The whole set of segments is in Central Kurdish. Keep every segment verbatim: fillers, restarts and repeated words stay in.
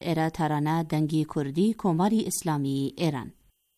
ارا ترانه دنگی کردی کماری اسلامی ایران.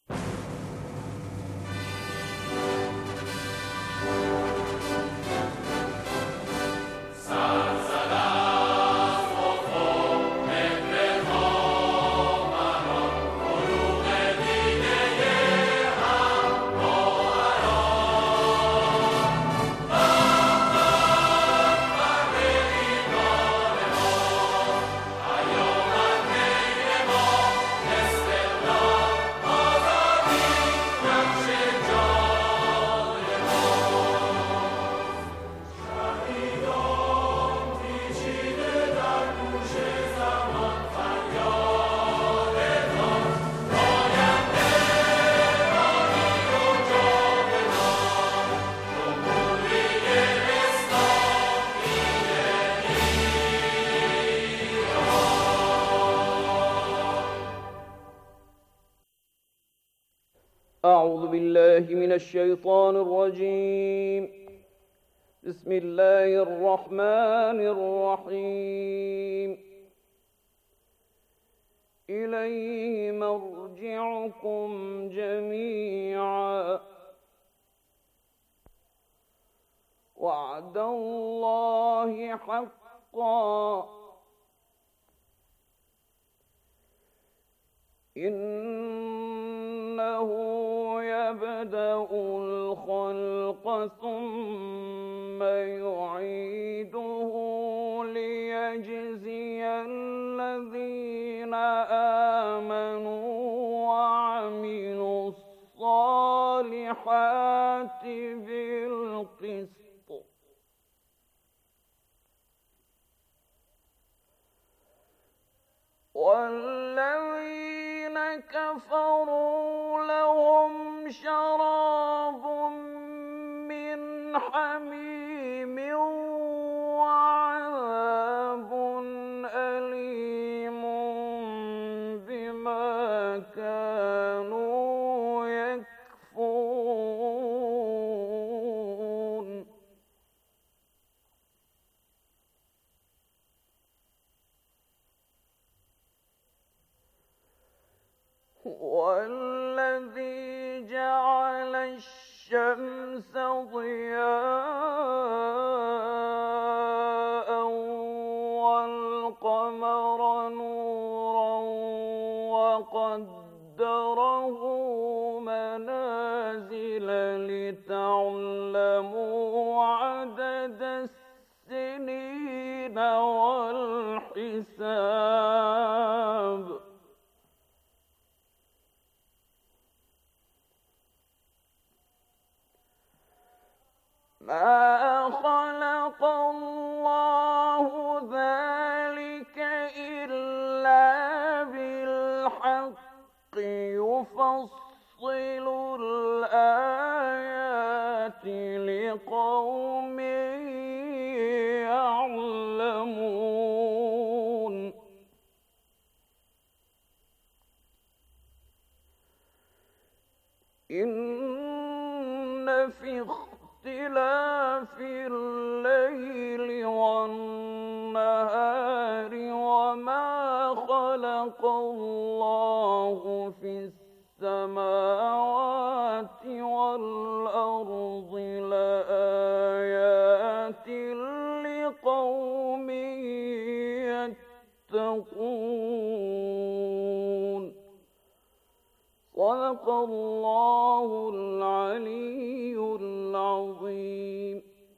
أعوذ بالله من الشيطان الرجيم. بسم الله الرحمن الرحيم. إليه مرجعكم جميعا وعد الله حقا إنه يبدأ الخلق ثم يعيده ليجزي الذين آمنوا وعملوا الصالحات بالقسط والذين كفروا لهم شراب من حميم وعذاب أليم بما كانوا يكفرون. والذي جعل الشمس ضياء والقمر نورا وقدره منازل لتعلموا عدد السنين والحساب ما خلق الله ذلك إلا بالحق يفصل الآيات لقوم يعلمون. إن في اختلاف الليل والنهار وما خلق الله في السماوات والأرض لآيات لقوم يتقون. صدق الله العلي العظیم.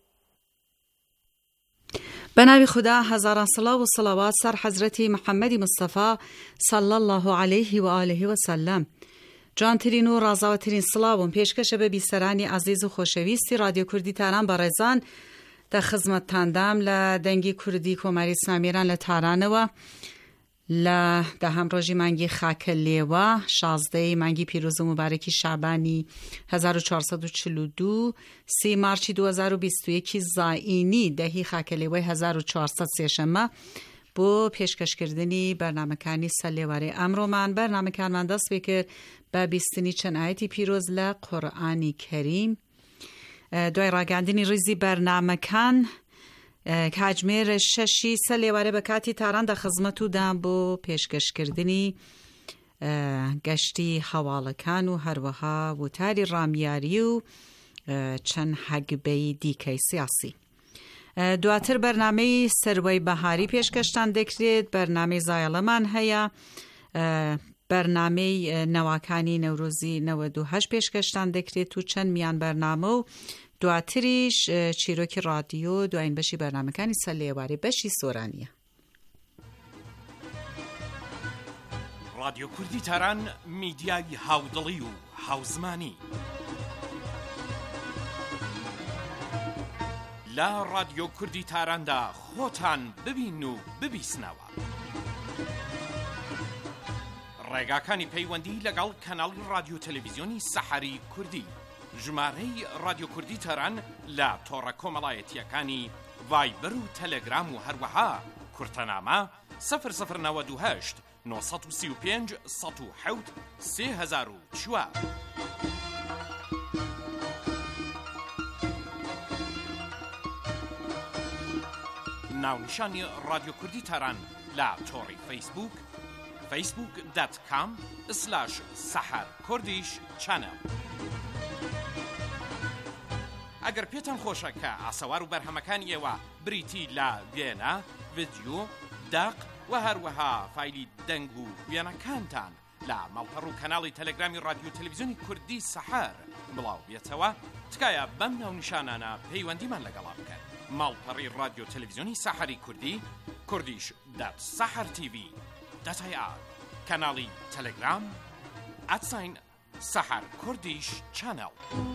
به نام خدا، هزاران صلوات و صلوات سر حضرت محمد مصطفی صلی الله علیه و آله و سلم. جان ترین و رازا ترین سلاوم پیشکش به بیسرانی عزیز و خوشویستی رادیو کردی تهران بارزان در خدمت تندم ل دنگی کردی کمری اسلامیران ل تهران و ل ده همراجی منگی خاکلی و شازده منگی پیروز مبارکی شعبانی هزار و چهارصد و چهل و دو سی مارچی دو هزار و بیست و یک زاینی دهی خاکلی و هزار و چهارصد سیشمه بو پیشکش کردنی برنامه کانی سلیواری امرو من برنامه کان من دست بکر با بیستنی چند آیتی پیروز ل قرآنی کریم دوی راگندنی ریزی برنامه کان کاتژمێر شەشی سە لێوارە بە کاتی تاران دەخزمەت و دام بۆ پێشکەشکردنی گەشتی هەواڵەکان و هەروەها وتاری ڕامیاری و چەند حەگبەی دیکەی سیاسی. دواتر بەرنامەی سەروەی بەهاری پێشکەشتان دەکرێت، بەرنامەی زایەڵەمان هەیە، بەرنامەی نەواکانی نەورۆزی نەوەد و هەشت پێشکەشتان دەکرێت و چەند میان بەرنامە و دواتریش چیرۆکی ڕادیۆ دوایین بەشی بەرنامەکانی سەر لێواری بەشی سۆرانیە. رادیۆ کوردی تاران میدیای هاودڵی و هاوزمانی لە رادیۆ کوردی تاراندا خۆتان ببین و ببیسنەوە. ڕێگاکانی پەیوەندی لەگەڵ کەناڵی رادیۆ تەلەڤیزیۆنی سەحەری کوردی، ژمارەی رادیۆ کوردی تاران لە تۆڕە کۆمەڵایەتیەکانی ڤایبەر و تەلەگرام و هەروەها کورتەنامە سەفر سەفر نەوەد و هەشت نۆ سەد و سی و پێنج سەد و حەوت سێ هەزار و چوار. ناونیشانی رادیۆ کوردی تاران لە تۆڕی فەیسبوک فەیسبوک دات کام سلاش سەحەر کوردیش چەنەڵ. ئەگەر پێتان خۆشە کە ئاسەوار و بەرهەمەکانی ئێوە بریتی لە وێنە، ڤیدیۆ، داق و هەروەها فایلی دەنگ و وێنەکانتان لە ماڵپەڕ و کەناڵی تەلەگرامی رادیۆ تەلەڤیزیۆنی کوردی سەحەر بڵاو بێتەوە، تکایە بەم ناونیشانانە پەیوەندیمان لەگەڵا بکەن. ماڵپەڕی رادیۆ تەلەڤیزیۆنی سەحەری کوردی، کوردیش دات سەحەر تیڤی دەتای ئار، کەناڵی تەلەگرام ئەتساین سەحەر کوردیش چەنەڵ.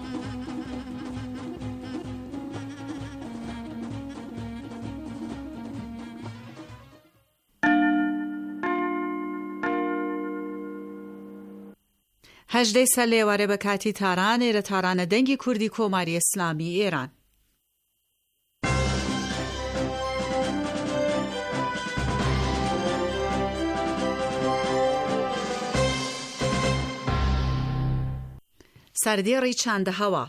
هەژدەی سەر لێوارە بە کاتی تاران ئێرە تارانە دەنگی کوردی کۆماری ئیسلامی ئێران. سەردێڕی چاندە هەواڵ.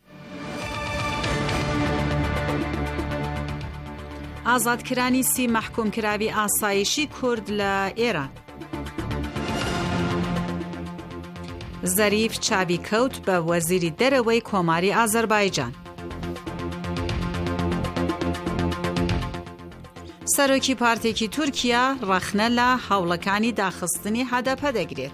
ئازادکرانی سی مەحکومکراوی ئاسایشی کورد لە ئێران. زەریف چاوی کەوت بە وەزیری دەرەوەی کۆماری ئازەربایجان. سەرۆکی پارتێکی تورکیا ڕەخنە لە هەوڵەکانی داخستنی هەدەپە دەگرێت.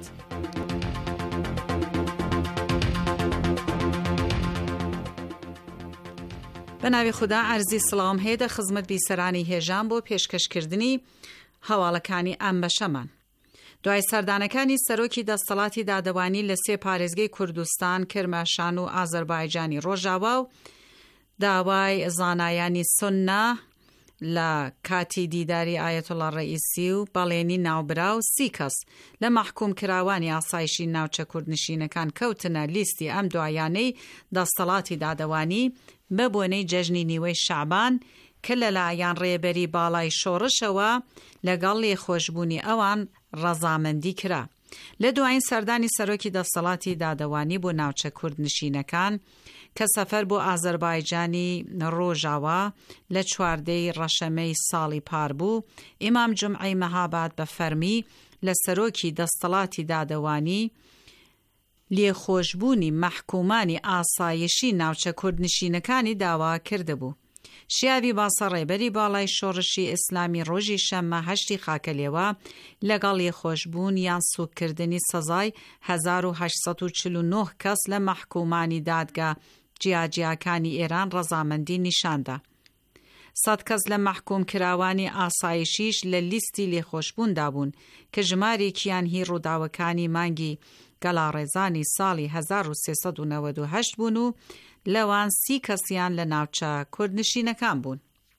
بەناوی خوددا ئەرزی سڵام هەیە دە خزمەت بیسەرانی هێژان بۆ پێشکەشکردنی هەواڵەکانی ئەم بەشەمان. دوای سەردانەکانی سەرۆکی دەسەڵاتی دادەوانی لە سێ پارێزگەی کوردستان، کرماشان و ئازەربایجانی ڕۆژاوا و داوای زانایانی سوننا لە کاتی دیداری ئایەتوڵا ڕەئیسی و بەڵێنی ناوبرا و سی کەس لە مەحکوم کراوانی ئاسایشی ناوچە کوردنشینەکان کەوتنە لیستی ئەم دوایانەی دەسەڵاتی دادەوانی بە بۆنەی جەژنی نیوەی شەعبان کە لەلایەن ڕێبەری باڵای شۆڕشەوە لەگەڵ لێخۆشبوونی ئەوان ڕەزامەندی کرا. لە دوایین سەردانی سەرۆکی دەسەڵاتی دادەوانی بۆ ناوچە کوردنشینەکان کە سەفەر بۆ ئازەربایجانی ڕۆژاوا لە چواردەی ڕەشەمەی ساڵی پار بوو، ئیمام جومعەی مەهاباد بە فەرمی لە سەرۆکی دەسەڵاتی دادەوانی لێخۆشبوونی مەحکومانی ئاسایشی ناوچە کوردنشینەکانی داوا کردبوو. شیاوی باسە ڕێبەری باڵای شۆڕشی ئیسلامی ڕۆژی شەممە هەشتی خاکەلێوە لەگەڵ لێخۆشبوون یان سوکردنی سەزای هەزار و هەشت سەد و چل و نۆ کەس لە مەحکومانی دادگا جیاجیاکانی ئێران ڕەزامەندی نیشاندا. سەد کەس لە مەحکوم کراوانی ئاسایشیش لە لیستی لێخۆشبووندا بوون کە ژمارێکیان هی ڕووداوەکانی مانگی گەڵاڕێزانی ساڵی هەزار و سێسەد و نەوەد و هەشت بوون و لەوان سی کەسیان لە ناوچە کوردنشینەکان بوون.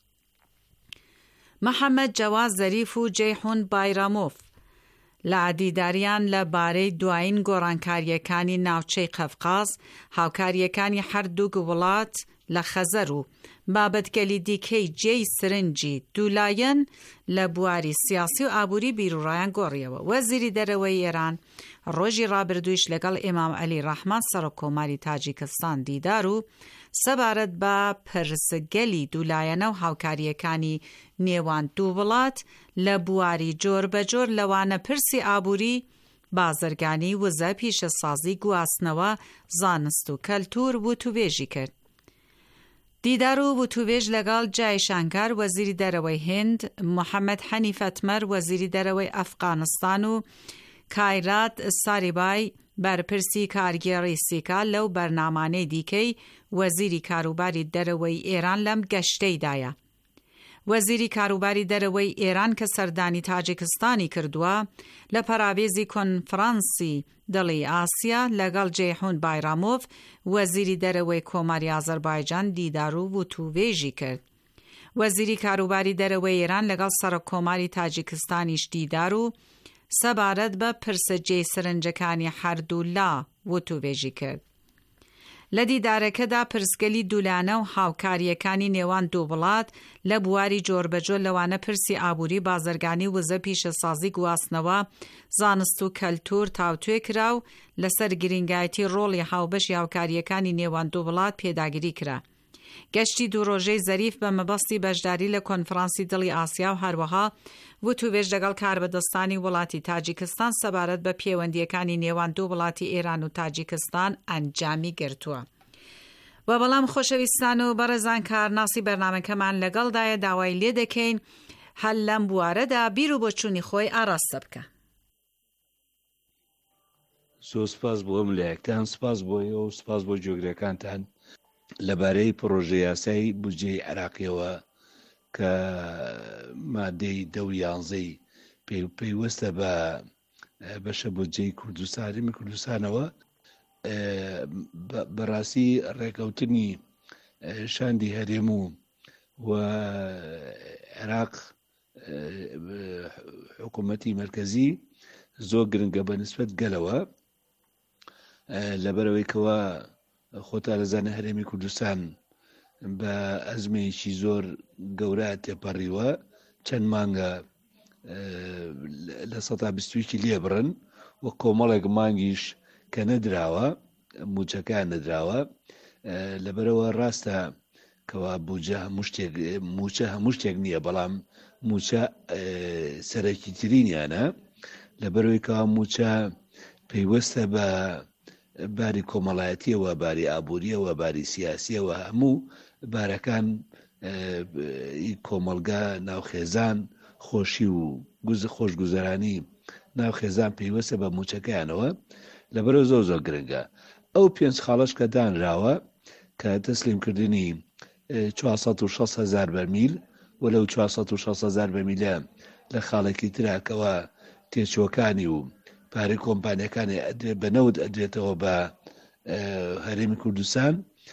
محەممەد جەواز زەریف و جەیحون بایرامۆف لە عەدیداریان لە بارەی دوایین گۆڕانکاریەکانی ناوچەی قەفقاز، هاوکاریەکانی هەردوو وڵات لە خەزەر و بابەتگەلی دیکەی جێی سرنجی دوولایەن لە بواری سیاسی و ئابووری بیرروڕایان گۆڕیەوە. وەزیری دەرەوەی ئێران ڕۆژی ڕابردوویش لەگەڵ ئیمام عەلی ڕەحمان سەرۆککۆماری تاجیکستان دیدار و سەبارەت بە پرسگەلی دوولایەنە و هاوکاریەکانی نێوان دوو وڵات لە بواری جۆر بەجۆر لەوانە پرسی ئابووری، بازرگانی، وزە، پیشەسازی، گواستنەوە، زانست و کەلتور وتوبێژی کرد. دیدار و وتوبێژ لەگەڵ جایشانکار وەزیری دەرەوەی هێند، محەممەد حەنیفەتمەر وەزیری دەرەوەی ئەفغانستان و کایرات ساریبای بەرپرسی کارگێڕی سیکا لەو بەرنامانەی دیکەی وەزیری کاروباری دەرەوەی ئێران لەم گەشتەیدایە. وەزیری کاروباری دەرەوەی ئێران کە سەردانی تاجیکستانی کردووە لە پەرابێزی کۆنفرانسی دڵی ئاسیا لەگەڵ جێحون بایرامۆڤ وەزیری دەرەوەی کۆماری ئازەربایجان دیدار و وتوبێژی کرد. وەزیری کاروباری دەرەوەی ئێران لەگەڵ سەرۆککۆماری تاجیکستانیش دیدار و سەبارەت بە پرسە جێی سرنجەکانی هەردوو لا وتوبێژی کرد. لە دیدارەکەدا پرسگەلی دوولانە و هاوکاریەکانی نێوان دوو وڵات لە بواری جۆربەجۆر لەوانە پرسی ئابووری، بازرگانی، وزە، پیشەسازی، گواستنەوە، زانست و کەلتور تاوتوێ کرا و لەسەر گرنگایەتی ڕۆڵی هاوبەشی هاوکاریەکانی نێوان دوو وڵات پێداگیری کرا. گەشتی دوو ڕۆژەی زەریف بە مەبەستی بەشداری لە کۆنفرانسی دڵی ئاسیا و هەروەها وتوبێژ لەگەڵ کاربەدەستانی وڵاتی تاجیکستان سەبارەت بە پەیوەندیەکانی نێوان دوو وڵاتی ئێران و تاجیکستان ئەنجامی گرتووە. و بەڵام خۆشەویستان و بەڕێزان کارناسی بەرنامەکەمان لەگەڵدایە داوای لێ دەکەین هەل لەم بوارەدا بیر و بۆچوونی خۆی ئاراستە بکە. زۆر سپاس بۆ ملایەکتان، سپاس بۆیەوە و سپاس بۆ جۆگرەکانتان لەبارەی پرۆژە یاسایی بودجەی عێراقیەوە کە مادەی دە و یانزەی پێیوەستە بە بەشە بودجەی کوردستانی کوردستانەوە بەڕاستی ڕێکەوتنی شاندی هەرێم و عێراق حکوومەتی مرکزی زۆر گرنگە بە نسبەت گەلەوە لەبەرەوەی کەوە خۆتا لەزانە هەرێمی کوردستان بە ئەزمەیەکی زۆر گەورە تێپەڕیوە، چەند مانگە لە سەدا بیستویەکی لێبڕن و کۆمەڵێک مانگیش کە نەدراوە، موچەکان نەدراوە. لەبەرەوە ڕاستە کەوا بوجە موچە هەموو شتێک نییە، بەڵام موچە سەرەکی ترینیانە، لەبەرەوەی کەوا موچە پەیوەستە بە باری کۆمەڵایەتیەوە، باری ئابووریەوە، باری سیاسیەوە، هەموو بارەکان کۆمەلگا ناوخێزان، خۆشی و خۆشگوزەرانی ناوخێزان پێیوەستە بە موچەکەیانەوە، لەبەرەوە زۆر زۆر گرنگە. ئەو پێنج خاڵەش کە دانراوە کە تەسلیمکردنی چوارسەد و شەش هەزار بەرمیل و لەو چوارسەد و شەش هەزار بەرمیلە لە خاڵێکی تراکەوە تێچۆکانی و پارەی کۆمپانیەکانی بەنەوت ئەدرێتەوە بە هەرێمی کوردستان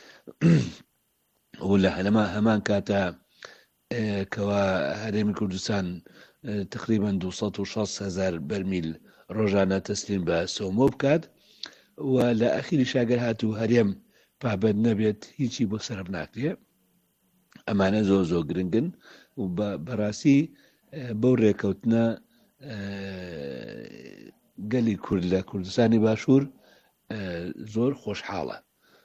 و لە هەلەما هەمان کاتە کەوا هەرێمی کوردستان تقریبان دووسەد و شەش هەزار بەرمیل ڕۆژانە تەسلیم بە سۆمۆ بکات و لە ئەخیری شاگەر هاتوو هەرێم پابەت نەبێت هیچی بۆ سەرف ناکرێ. ئەمانە زۆر زۆر گرنگن و بەڕاستی بەو ڕێکەوتنە گەلی کورد لە کوردستانی باشوور زۆر خۆشحاڵە.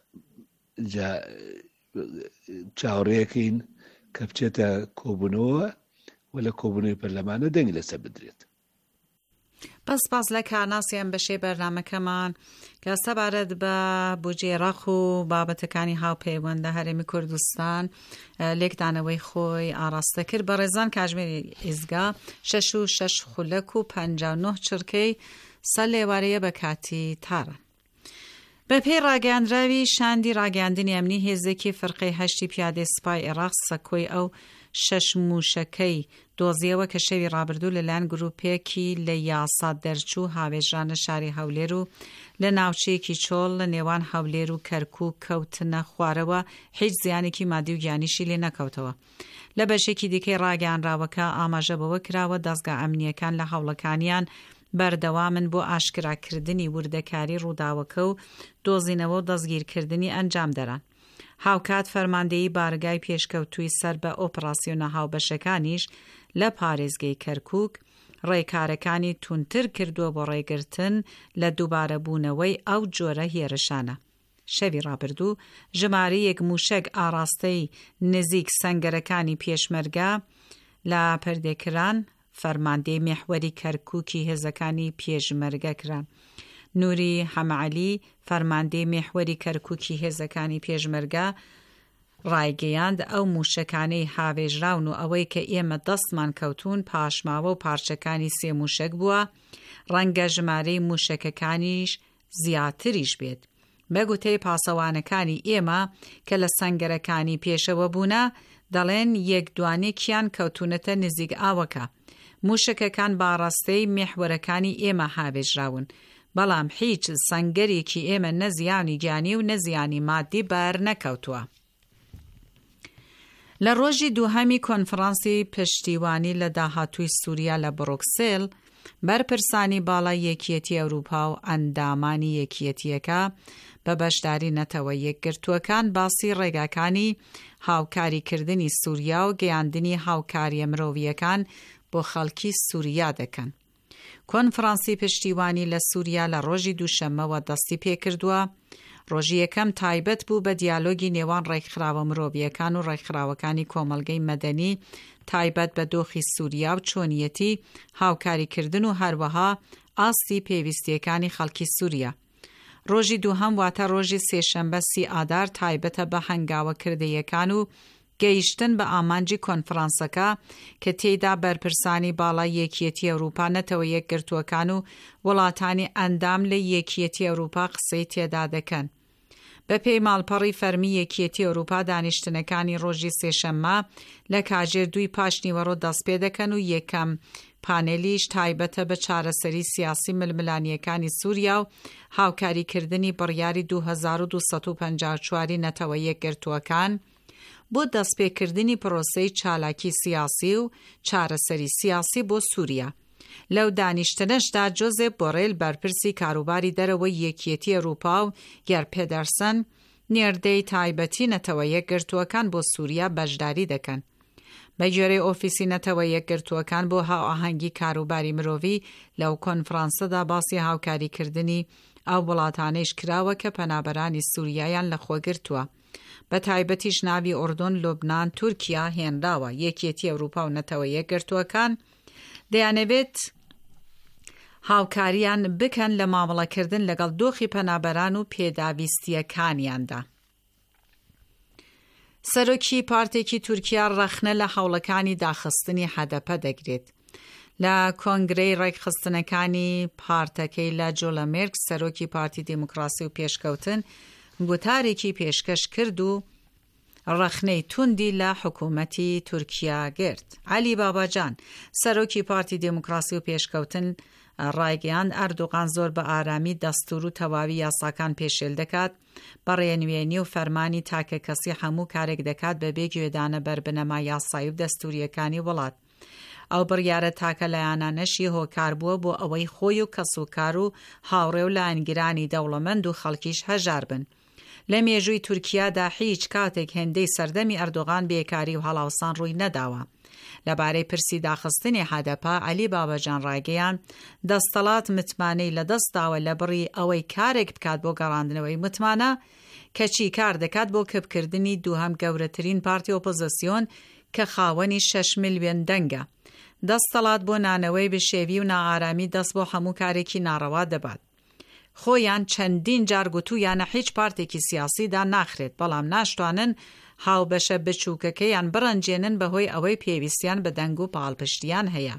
چاوەڕێیەکەین کە بچێتە کۆبوونەوە و لە کۆبوونەوەی پەرلەمانە دەنگ لەسەر بدرێت. بەس باس لە کارناسیان بەشێ بەرنامەکەمان کە سەبارەت بە بودجێڕەخ و بابەتەکانی هاوپەیوەندە هەرێمی کوردستان لێکدانەوەی خۆی ئاراستە کرد. بە ڕێزان کاتژمێری ئیزگا شەش و شەش خولەک و پەنجا و نۆ چرکەی سەر لێوارەیە بە کاتی تارە. بە پێی ڕاگەاندراوی شاندی ڕاگەاندنی ئەمنی هێزێکی فەرقەی هەشتی پیادەی سوپای عێراق سەکۆی ئەو شەش موشەکەی دۆزیەوە کە شەوی ڕابردوو لەلایەن گروپێکی لە یاسا دەرچوو هاوێژرانە شاری هەولێر و لە ناوچەیەکی چۆڵ لە نێوان هەولێر و کەرکووک کەوتنە خوارەوە، هیچ زیانێکی مادی و گیانیشی لێ نەکەوتەوە. لە بەشێکی دیکەی ڕاگەاندراوەکە ئاماژە بەوە کراوە دەستگا ئەمنیەکان لە هەوڵەکانیان بەردەوامن بۆ ئاشکراکردنی وردەکاری ڕووداوەکە و دۆزینەوە و دەستگیرکردنی ئەنجام دەران. هاوکات فەرماندەیی بارگای پێشکەوتووی سەر بە ئۆپراسیۆنە هاوبەشەکانیش لە پارێزگەی کەرکووک ڕێکارەکانی تونتر کردووە بۆ ڕێگرتن لە دووبارەبوونەوەی ئەو جۆرە هێرشانە. شەوی ڕابردوو ژمارەیەک موشک ئاراستەی نزیک سەنگەرەکانی پێشمەرگە لە پەردێکران فەرماندەی میحوەری کەرکووکی هێزەکانی پێشمەرگە کران. نوری حەمەعەلی فەرماندەی میحوەری کەرکووکی هێزەکانی پێشمەرگە ڕایگەیاند ئەو موشەکانەی هاوێژراون و ئەوەی کە ئێمە دەستمان کەوتون پاشماوە و پارچەکانی سێ موشک بووە، ڕەنگە ژمارەی موشەکەکانیش زیاتریش بێت. بەگوتەی پاسەوانەکانی ئێمە کە لە سەنگەرەکانی پێشەوە بوونە دەڵێن یەک دوانێکیان کەوتونەتە نزیک ئاوەکە. موشەکەکان باڕاستەی میحوەرەکانی ئێمە هاوێژراون، بەڵام هیچ سەنگەرێکی ئێمە نەزیانی گیانی و نەزیانی مادی بەر نەکەوتووە. لە ڕۆژی دووهەمی کۆنفرانسی پشتیوانی لە داهاتووی سووریا لە بڕۆکسێل بەرپرسانی باڵای یەکیەتی ئەوروپا و ئەندامانی یەکیەتیەکە بە بەشداری نەتەوە یەکگرتووەکان باسی ڕێگاکانی هاوکاریکردنی سووریا و گەیاندنی هاوکاریە مرۆڤیەکان بۆ خەڵکی سووریا دەکەن. کۆنفرانسی پشتیوانی لە سووریا لە ڕۆژی دووشەممەوە دەستی پێکردووە. ڕۆژی یەکەم تایبەت بوو بە دیالۆگی نێوان ڕێکخراوە مرۆڤیەکان و ڕێکخراوەکانی کۆمەلگەی مەدەنی تایبەت بە دۆخی سووریا و چۆنیەتی هاوکاریکردن و هەروەها ئاستی پێویستیەکانی خەڵکی سووریا. ڕۆژی دووهەم واتە ڕۆژی سێشەمبە سی ئادار تایبەتە بە هەنگاوەکردەیەکان و گەیشتن بە ئامانجی کۆنفرانسەکە کە تێیدا بەرپرسانی باڵای یەکیەتی ئەوروپا نەتەوە یەکگرتووەکان و وڵاتانی ئەندام لە یەکیەتی ئەوروپا قسەی تێدا دەکەن. بە پێی ماڵپەڕی فەرمی یەکیەتی ئەوروپا دانیشتنەکانی ڕۆژی سێشەممە لە کاژێر دووی پاشنیوەڕۆ دەست پێ دەکەن و یەکەم پانێلیش تایبەتە بە چارەسەری سیاسی ململانیەکانی سووریا و هاوکاریکردنی بڕیاری دوو هەزار و دووسەد و پەنجا و چوار نەتەوە یەکگرتووەکان بۆ دەستپێکردنی پرۆسەی چالاکی سیاسی و چارەسەری سیاسی بۆ سووریا. لەو دانیشتنەشدا جۆزێف بۆڕێل بەرپرسی کاروباری دەرەوەی یەکیەتی ئەوروپا و گەر پێدەرسن نێردەی تایبەتی نەتەوە یەکگرتووەکان بۆ سووریا بەشداری دەکەن. بە گوێرەی ئۆفیسی نەتەوە یەکگرتووەکان بۆ هاوئاهەنگی کاروباری مرۆڤی لەو کۆنفرانسەدا باسی هاوکاریکردنی ئەو وڵاتانەیش کراوە کە پەنابەرانی سووریایان لەخۆگرتووە. بە تایبەتیش ناوی ئوردن، لوبنان، تورکیا هێنراوە. یەکیەتی ئەوروپا و نەتەوە یەکگرتووەکان دەیانەوێت هاوکاریان بکەن لە مامەڵەکردن لەگەڵ دۆخی پەنابەران و پێداویستیەکانیاندا. سەرۆکی پارتێکی تورکیا ڕەخنە لە هەوڵەکانی داخستنی هەدەپە دەگرێت. لە کۆنگرەی ڕێکخستنەکانی پارتەکەی لە جۆلەمێرگ سەرۆکی پارتی دیموکراسی و پێشکەوتن گوتارێکی پێشکەش کرد و ڕەخنەی توندی لە حکوومەتی تورکیا گرت. علی باباجان سەرۆکی پارتی دیموکراسی و پێشکەوتن ڕایگەیاند ئەردوغان زۆر بە ئارامی دەستور و تەواوی یاساکان پێشێل دەکات، بەڕێنوێنی و فەرمانی تاکە کەسی هەموو کارێک دەکات بەبێ گوێدانە بەربنەما یاسایی و دەستوریەکانی وڵات. ئەو بڕیارە تاکە لایەنانەشی هۆکار بووە بۆ ئەوەی خۆی و کەسوکار و هاوڕێ و لایەنگیرانی دەوڵەمەند و خەڵکیش هەژار بن. لە مێژووی تورکیادا هیچ کاتێک هێندەی سەردەمی ئەردوغان بێکاری و هەڵاوسان ڕووی نەداوە. لەبارەی پرسی داخستنی هەدەپە علی باباجان ڕایگەیان دەستەڵات متمانەی لە دەستاوە لە بڕی ئەوەی کارێک بکات بۆ گەڕاندنەوەی متمانە کەچی کار دەکات بۆ کەپکردنی دووهەم گەورەترین پارتی ئۆپۆزیسیۆن کە خاوەنی شەش میلیۆن دەنگە. دەستەڵات بۆ نانەوەی بشێوی و نائارامی دەست بۆ هەموو کارێکی ناڕەوا دەبات. خۆیان چەندین جارگوتویانە هیچ پارتێکی سیاسیدا ناخرێت، بەڵام ناشتوانن هاوبەشە بچووکەکەیان بڕەنجێنن بەهۆی ئەوەی پێویستیان بە دەنگ و پاڵپشتیان هەیە.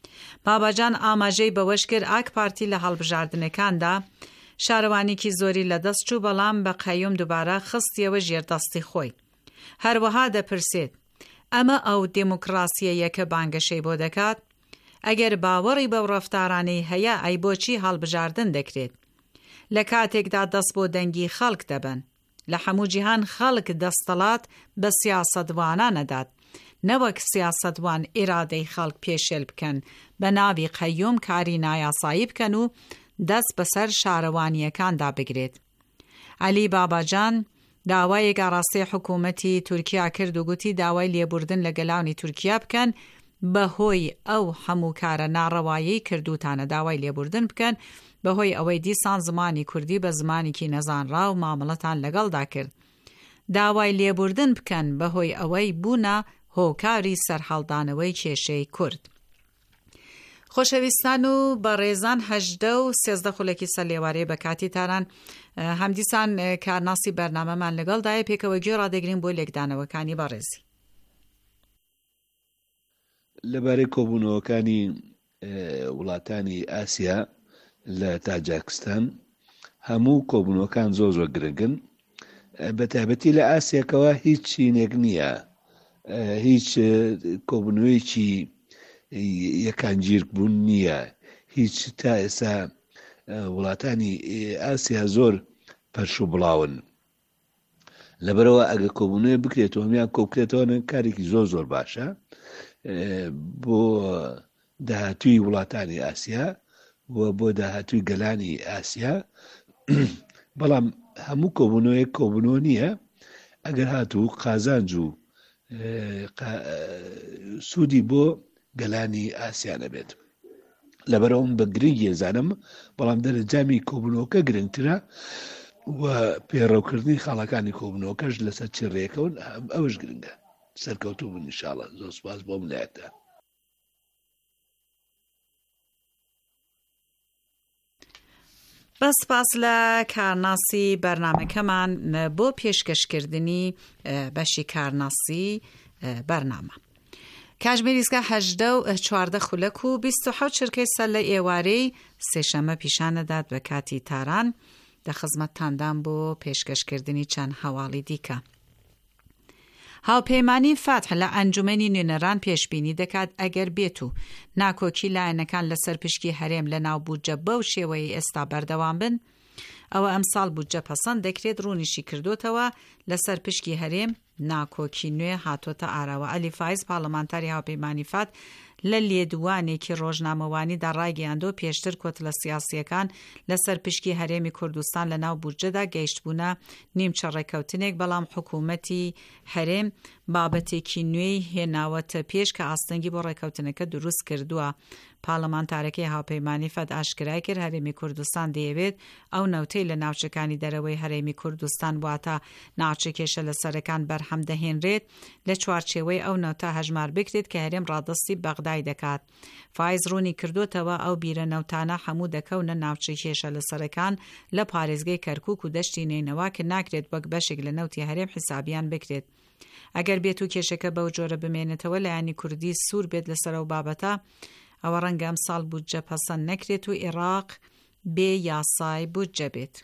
باباجان ئاماژەی بەوەش کرد ئاک پارتی لە هەڵبژاردنەکاندا شارەوانێکی زۆری لە دەست چوو، بەڵام بە قەیوم دووبارە خستیەوە ژێردەستی خۆی. هەروەها دەپرسێت ئەمە ئەو دموکراسیەیە کە بانگەشەی بۆ دەکات؟ ئەگەر باوەڕی بەو ڕەفتارانەی هەیە ئەی بۆچی هەڵبژاردن دەکرێت؟ لە کاتێکدا دەست بۆ دەنگی خەڵک دەبن. لە هەموو جیهان خەڵک دەستەڵات بە سیاسەتوانە نەدات، نەوەک سیاسەتوان ئێرادەی خەڵک پێشێل بکەن بە ناوی قەیوم کاری نایاسایی بکەن و دەست بەسەر شارەوانیەکاندا بگرێت. علی باباجان داوای گاڕاستی حکوومەتی تورکیا کرد و گوتی داوای لێبوردن لە گەلاونی تورکیا بکەن بەهۆی ئەو هەموو کارە ناڕەوایی کردوتانە داوای لێبوردن بکەن بەهۆی ئەوەی دیسان زمانی کوردی بە زمانێکی نەزانرا و مامەڵەتان لەگەڵدا کرد. داوای لێبوردن بکەن بەهۆی ئەوەی بوونە هۆکاری سەرهەڵدانەوەی کێشەی کورد. خۆشەویستان و بەڕێزان هەژدە و سێزدە خولەکی سەر لێوارەیە بە کاتی تاران هەمدیسان کارناسی بەرنامەمان لەگەڵدایە پێکەوە گوێ ڕادەگرین بۆ لێکدانەوەکانی بەڕێزی. لەبارەی کۆبوونەوەکانی وڵاتانی ئاسیا لە تاجاکستان هەموو کۆبوونەوەکان زۆر زۆر گرنگن، بە تایبەتی لە ئاسیاکەوە هیچ چینێک نییە، هیچ کۆبوونەوەیەکی یەکانگیر بوون نییە، هیچ تا ئێستا وڵاتانی ئاسیا زۆر پەرش و بڵاون. لەبەرەوە ئەگە کۆبوونەوە بکرێتەوە هەمیان کۆبکرێتەوە کارێکی زۆر زۆر باشە بۆ داهاتووی وڵاتانی ئاسیا و بۆ داهاتووی گەلانی ئاسیا. بەڵام هەموو کۆبوونەوەیەک کۆبوونەوە نییە ئەگەر هاتوو قازانج و سوودی بۆ گەلانی ئاسیا نەبێت. لەبەرەوە بە گرنگی ێزانم، بەڵام دەرەجامی کۆبوونەوەکە گرنگترە و پێڕەوکردنی خاڵەکانی کۆبوونەوەکەش لەسەر چ ڕێکەون ئەوەش گرنگە. سەرکەوتوو بن ئینشاڵڵا. زۆر سوپاس بۆ ملایەتە. بەس سپاس لە کارناسی بەرنامەکەمان بۆ پێشکەشکردنی بەشی کارناسی بەرنامە. کاژمێریزگە هەژدە و چواردە خولەک و بیست و حەوت چرکەی سەر لە ئێوارەی سێشەمە پیشانەدات بە کاتی تاران دە خزمەتتاندان بۆ پێشکەشکردنی چەند هەواڵی دیکە. هاوپەیمانی فاتح لە ئەنجومەنی نوێنەران پێشبینی دەکات ئەگەر بێت و ناکۆکی لایەنەکان لەسەر پشکی هەرێم لە ناو بودجە بەو شێوەی ئێستا بەردەوام بن، ئەوە ئەمساڵ بودجە پەسەند دەکرێت ڕوونیشی کردوتەوە لەسەر پشکی هەرێم ناکۆکی نوێ هاتۆتە ئاراوە. ئەلی فایز پاڵەمانتاری هاوپەیمانی فات لە لێدوانێکی ڕۆژنامەوانیدا ڕایگەیاندۆ پێشتر کۆتلە سیاسیەکان لەسەر پشکی هەرێمی کوردستان لە ناو بودجەدا گەیشتبوونە نیمچە ڕێکەوتنێک، بەڵام حکوومەتی هەرێم بابەتێکی نوێی هێناوەتە پێش کە ئاستەنگی بۆ ڕێکەوتنەکە دروست کردووە. پاڵەمانتارەکەی هاوپەیمانی فەد ئاشکرای کرد هەرێمی کوردستان دەیەوێت ئەو نەوتەی لە ناوچەکانی دەرەوەی هەرێمی کوردستان واتە ناوچە کێشە لە سەرەکان بەرهەم دەهێنرێت لە چوارچێوەی ئەو نەوتە هەژمار بکرێت کە هەرێم ڕادستی بەغدای دەکات. فایز ڕوونی کردوتەوە ئەو بیرە نەوتانە هەموو دەکەونە ناوچە کێشە لە سەرەکان لە پارێزگای کەرکووک و دەشتی نینەوە کە ناکرێت وەک بەشێک لە نەوتی هەرێم حسابیان بکرێت. ئەگەر بێت و کێشەکە بەو جۆرە بمێنێتەوە لایەنی کوردی سوور بێت لەسەر ئەو بابەتە، ئەوە ڕەنگە ئەمساڵ بودجە پەسەند نەکرێت و عێراق بێ یاسای بودجە بێت.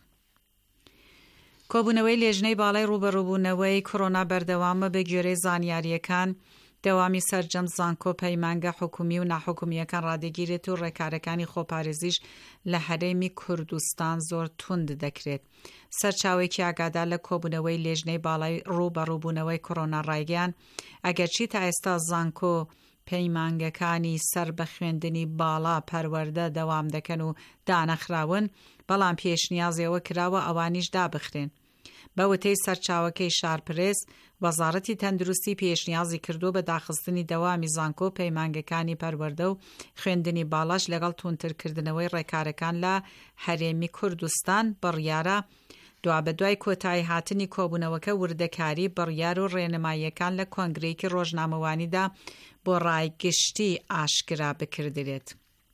کۆبوونەوەی لێژنەی باڵای ڕوبەڕووبوونەوەی کۆڕۆنا بەردەوامە بە گوێرەی زانیاریەکان دەوامی سەرجەم زانکۆ پەیمانگە حکومی و ناحکومیەکان ڕادەگیرێت و ڕێکارەکانی خۆپارێزیش لە هەرێمی کوردستان زۆر توند دەکرێت. سەرچاوێکی ئاگادار لە کۆبوونەوەی لێژنەی باڵای ڕوبەڕووبوونەوەی کۆڕۆنا ڕایگەیان ئەگەرچی تا ئێستا زانکۆ پەیمانگەکانی سەر بە خوێندنی باڵا پەروەردە دەوام دەکەن و دانەخراون، بەڵام پێشنیازیەوە کراوە ئەوانیش دابخرێن. بە وتەی سەرچاوەکەی شارپرێس، وەزارەتی تەندروستی پێشنیازی کردو بە داخستنی دەوامی زانکۆ پەیمانگەکانی پەروەردە و خوێندنی باڵاش لەگەڵ تونترکردنەوەی ڕێکارەکان لە هەرێمی کوردستان بڕیارە. دوا بە دوای کۆتایی هاتنی کۆبوونەوەکە وردەکاری بڕیار و ڕێنماییەکان لە کۆنگرەیەکی ڕۆژنامەوانیدا بۆ ڕایگشتی ئاشکرا بکردرێت.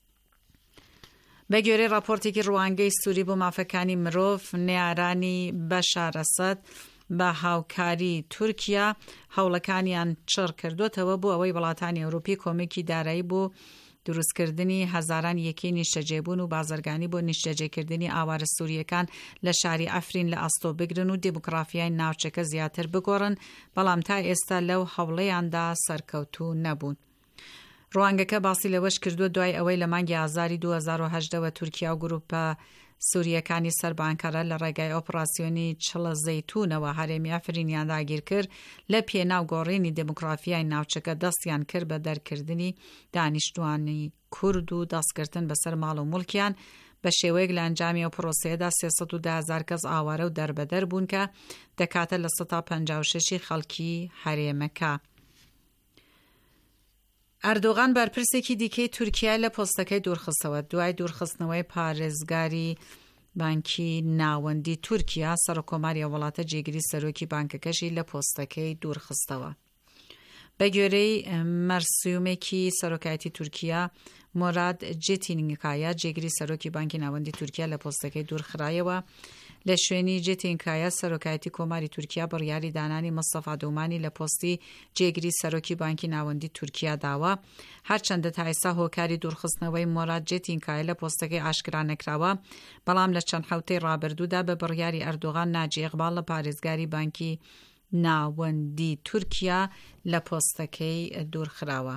بە گوێرەی راپۆرتێکی ڕوانگەی سووری بۆ مافەکانی مرۆڤ، نێرانی بەشار ئەسەد بە هاوکاری تورکیا هەوڵەکانیان چڕ کردوتەوە بۆ ئەوەی وڵاتانی ئەوروپی کۆمەکی دارایی بۆ دروستکردنی هەزاران یەکەی نیشتەجێبوون و بازرگانی بۆ نیشتەجێکردنی ئاوارە سووریەکان لە شاری ئەفرین لە ئەستۆ بگرن و دموکرافیای ناوچەکە زیاتر بگۆڕن، بەڵام تا ئێستا لەو هەوڵەیاندا سەرکەوتوو نەبوون. ڕوانگەکە باسی لەوەش کردووە دوای ئەوەی لە مانگی ئازاری دوو هەزار و هەژدەوە تورکیا و گروپە سووریەکانی سەربانکەرە لە ڕێگای ئۆپراسیۆنی چڵە زەیتونەوە هەرێمی ئەفرینیان داگیر کرد، لە پێناو گۆڕینی دموکرافیای ناوچەکە دەستیان کرد بە دەرکردنی دانیشتوانی کورد و دەستکردن بەسەر ماڵ و مولکیان، بە شێوەیەک لە ئەنجامی ئەو پرۆسەیەدا سێسەد و ده هەزار کەس ئاوارە و دەربەدەر بوون کە دەکاتە لە سەد تا پەنجا و شەشی خەڵکی هەرێمەکە. ئەردۆغان بەرپرسێکی دیکەی تورکیا لە پۆستەکەی دوورخستەوە دوای دوورخستنەوەی پارێزگاری بانکی ناوەندی تورکیا. سەرۆکۆماریە وڵاتە جێگیری سەرۆکی بانکەکەشی لە پۆستەکەی دوورخستەوە. بە گوێرەی مەرسیومێکی سەرۆکایەتی تورکیا، مۆراد جێتینکایە جێگیری سەرۆکی بانکی ناوەندی تورکیا لە پۆستەکەی دوورخرایەوە. لە شوێنی جێتینکایە سەرۆکایەتی کۆماری تورکیا بڕیاری دانانی مستەفا دومانی لە پۆستی جێگیری سەرۆکی بانکی ناوەندی تورکیا داوە. هەرچەندە تا ئێستا هۆکاری دوورخستنەوەی مۆراد جێتینکایە لە پۆستەکەی ئاشکرا نەکراوە، بەڵام لە چەند حوتەی ڕابردوودا بە بڕیاری ئەردۆغان ناجی ئیقبال لە پارێزگاری بانکی ناوەندی تورکیا لە پۆستەکەی دوورخراوە.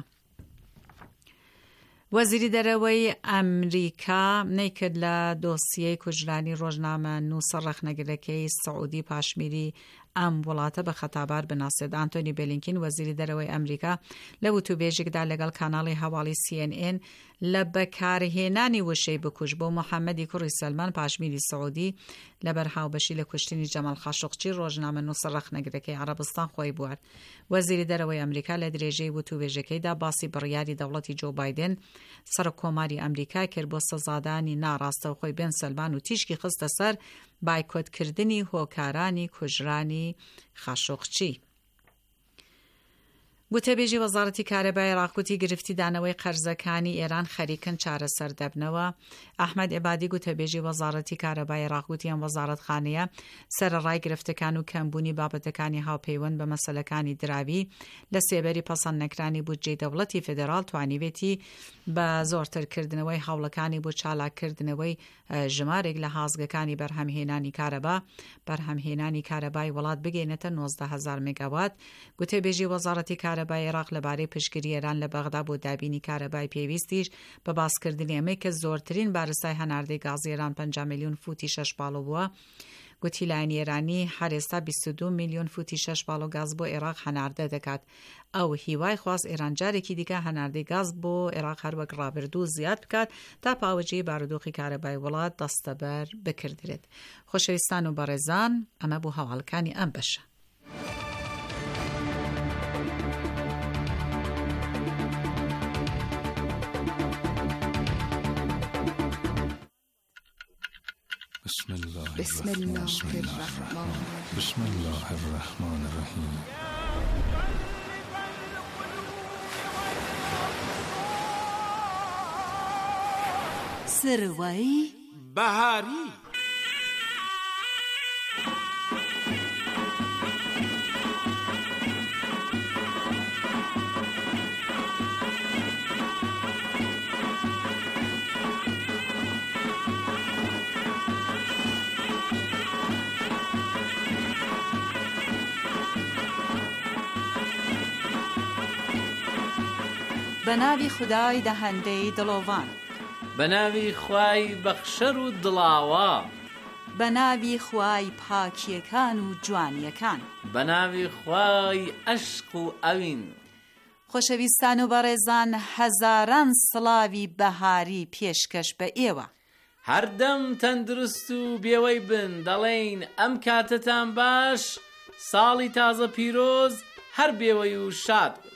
وەزیری دەرەوەی ئەمریکا نەیکرد لە دۆسیەی کوژرانی ڕۆژنامە نووسە ڕەخنەگرەکەی سعودی پاشمیری ئەم وڵاتە بە خەتابار بناسێت. ئانتۆنی بلینکین وەزیری دەرەوەی ئەمریکا لە وتوبێژێکدا لەگەڵ کاناڵی هەواڵی سی ئێن ئێن لە بەکارهێنانی وشەی بکوژ بۆ محەممەدی کوڕی سەلمان پاشمیری سعودی لەبەر هاوبەشی لە کوشتنی جەمال خاشقچی ڕۆژنامە نووسە ڕەخنەگرەکەی عەرەبستان خۆی بوارد. وەزیری دەرەوەی ئەمریکا لە درێژەی وتوبێژەکەیدا باسی بڕیاری دەوڵەتی جۆ بایدن سەرۆکۆماری ئەمریکا کرد بۆ سەزادانی ناڕاستەوخۆی بن سەلمان و تیشکی خستە سەر بایکۆتکردنی هۆکارانی کوژرانی خاشقچی. گوتەبێژی وەزارەتی کارەبای عێراق گوتی گرفتی دانەوەی قەرزەکانی ئێران خەریکن چارەسەر دەبنەوە. ئەحمەد عیبادی گوتەبێژی وەزارەتی کارەبای عێراق گوتی ئەم وەزارەتخانەیە سەرەڕای گرفتەکان و کەمبوونی بابەتەکانی هاوپەیوەند بە مەسەلەکانی دراوی لە سێبەری پەسەند نەکرانی بودجەی دەوڵەتی فێدەراڵ توانیوێتی بە زۆرترکردنەوەی هەوڵەکانی بۆ چالاکردنەوەی ژمارێک لە هازگەکانی بەرهەمهێنانی کارەبا بەرهەمهێنانی کارەبای وڵات بگەینێتە نۆزدە هەزار مێگاوات. گوتەبێژی وەزارەتی کارەبای عێراق لەبارەی پشتگیری ئێران لە بەغدا بۆ دابینی کارەبای پێویستیش بە باسکردنی ئەمەی کە زۆرترین بارستای هەناردەی گازی ئێران پەنجا میلیۆن فوتی شەش باڵۆ بووە. گوتی لایەنی ئێرانی هەر ئێستا بیست و دوو میلیۆن فوتی شەش باڵۆ گاز بۆ عێراق هەناردە دەکات. ئەو هیوای خواست ئێران جارێکی دیکە هەناردەی گاز بۆ عێراق هەروەک ڕابردوو زیاد بکات تا پاوەجەی بارودۆخی کارەبای وڵات دەستەبەر بکردرێت. خۆشەویستان و بەڕێزان، ئەمە بوو هەواڵەکانی ئەم بەشە. بسم الله بسم الله الرحمن بسم الله الرحمن الرحیم. سروایی بەهاری بەناوی خودای دەهەندەی دڵۆڤان، بەناوی خوای بەخشەر و دڵاوە، بەناوی خوای پاکیەکان و جوانیەکان، بەناوی خوای عەشق و ئەوین. خۆشەویستان و بەڕێزان، هەزاران سڵاوی بەهاری پێشکەش بە ئێوە. هەردەم تەندروست و بێوەی بن، دەڵێین ئەم کاتتان باش، ساڵی تازە پیرۆز، هەر بێوەی و شاد بن.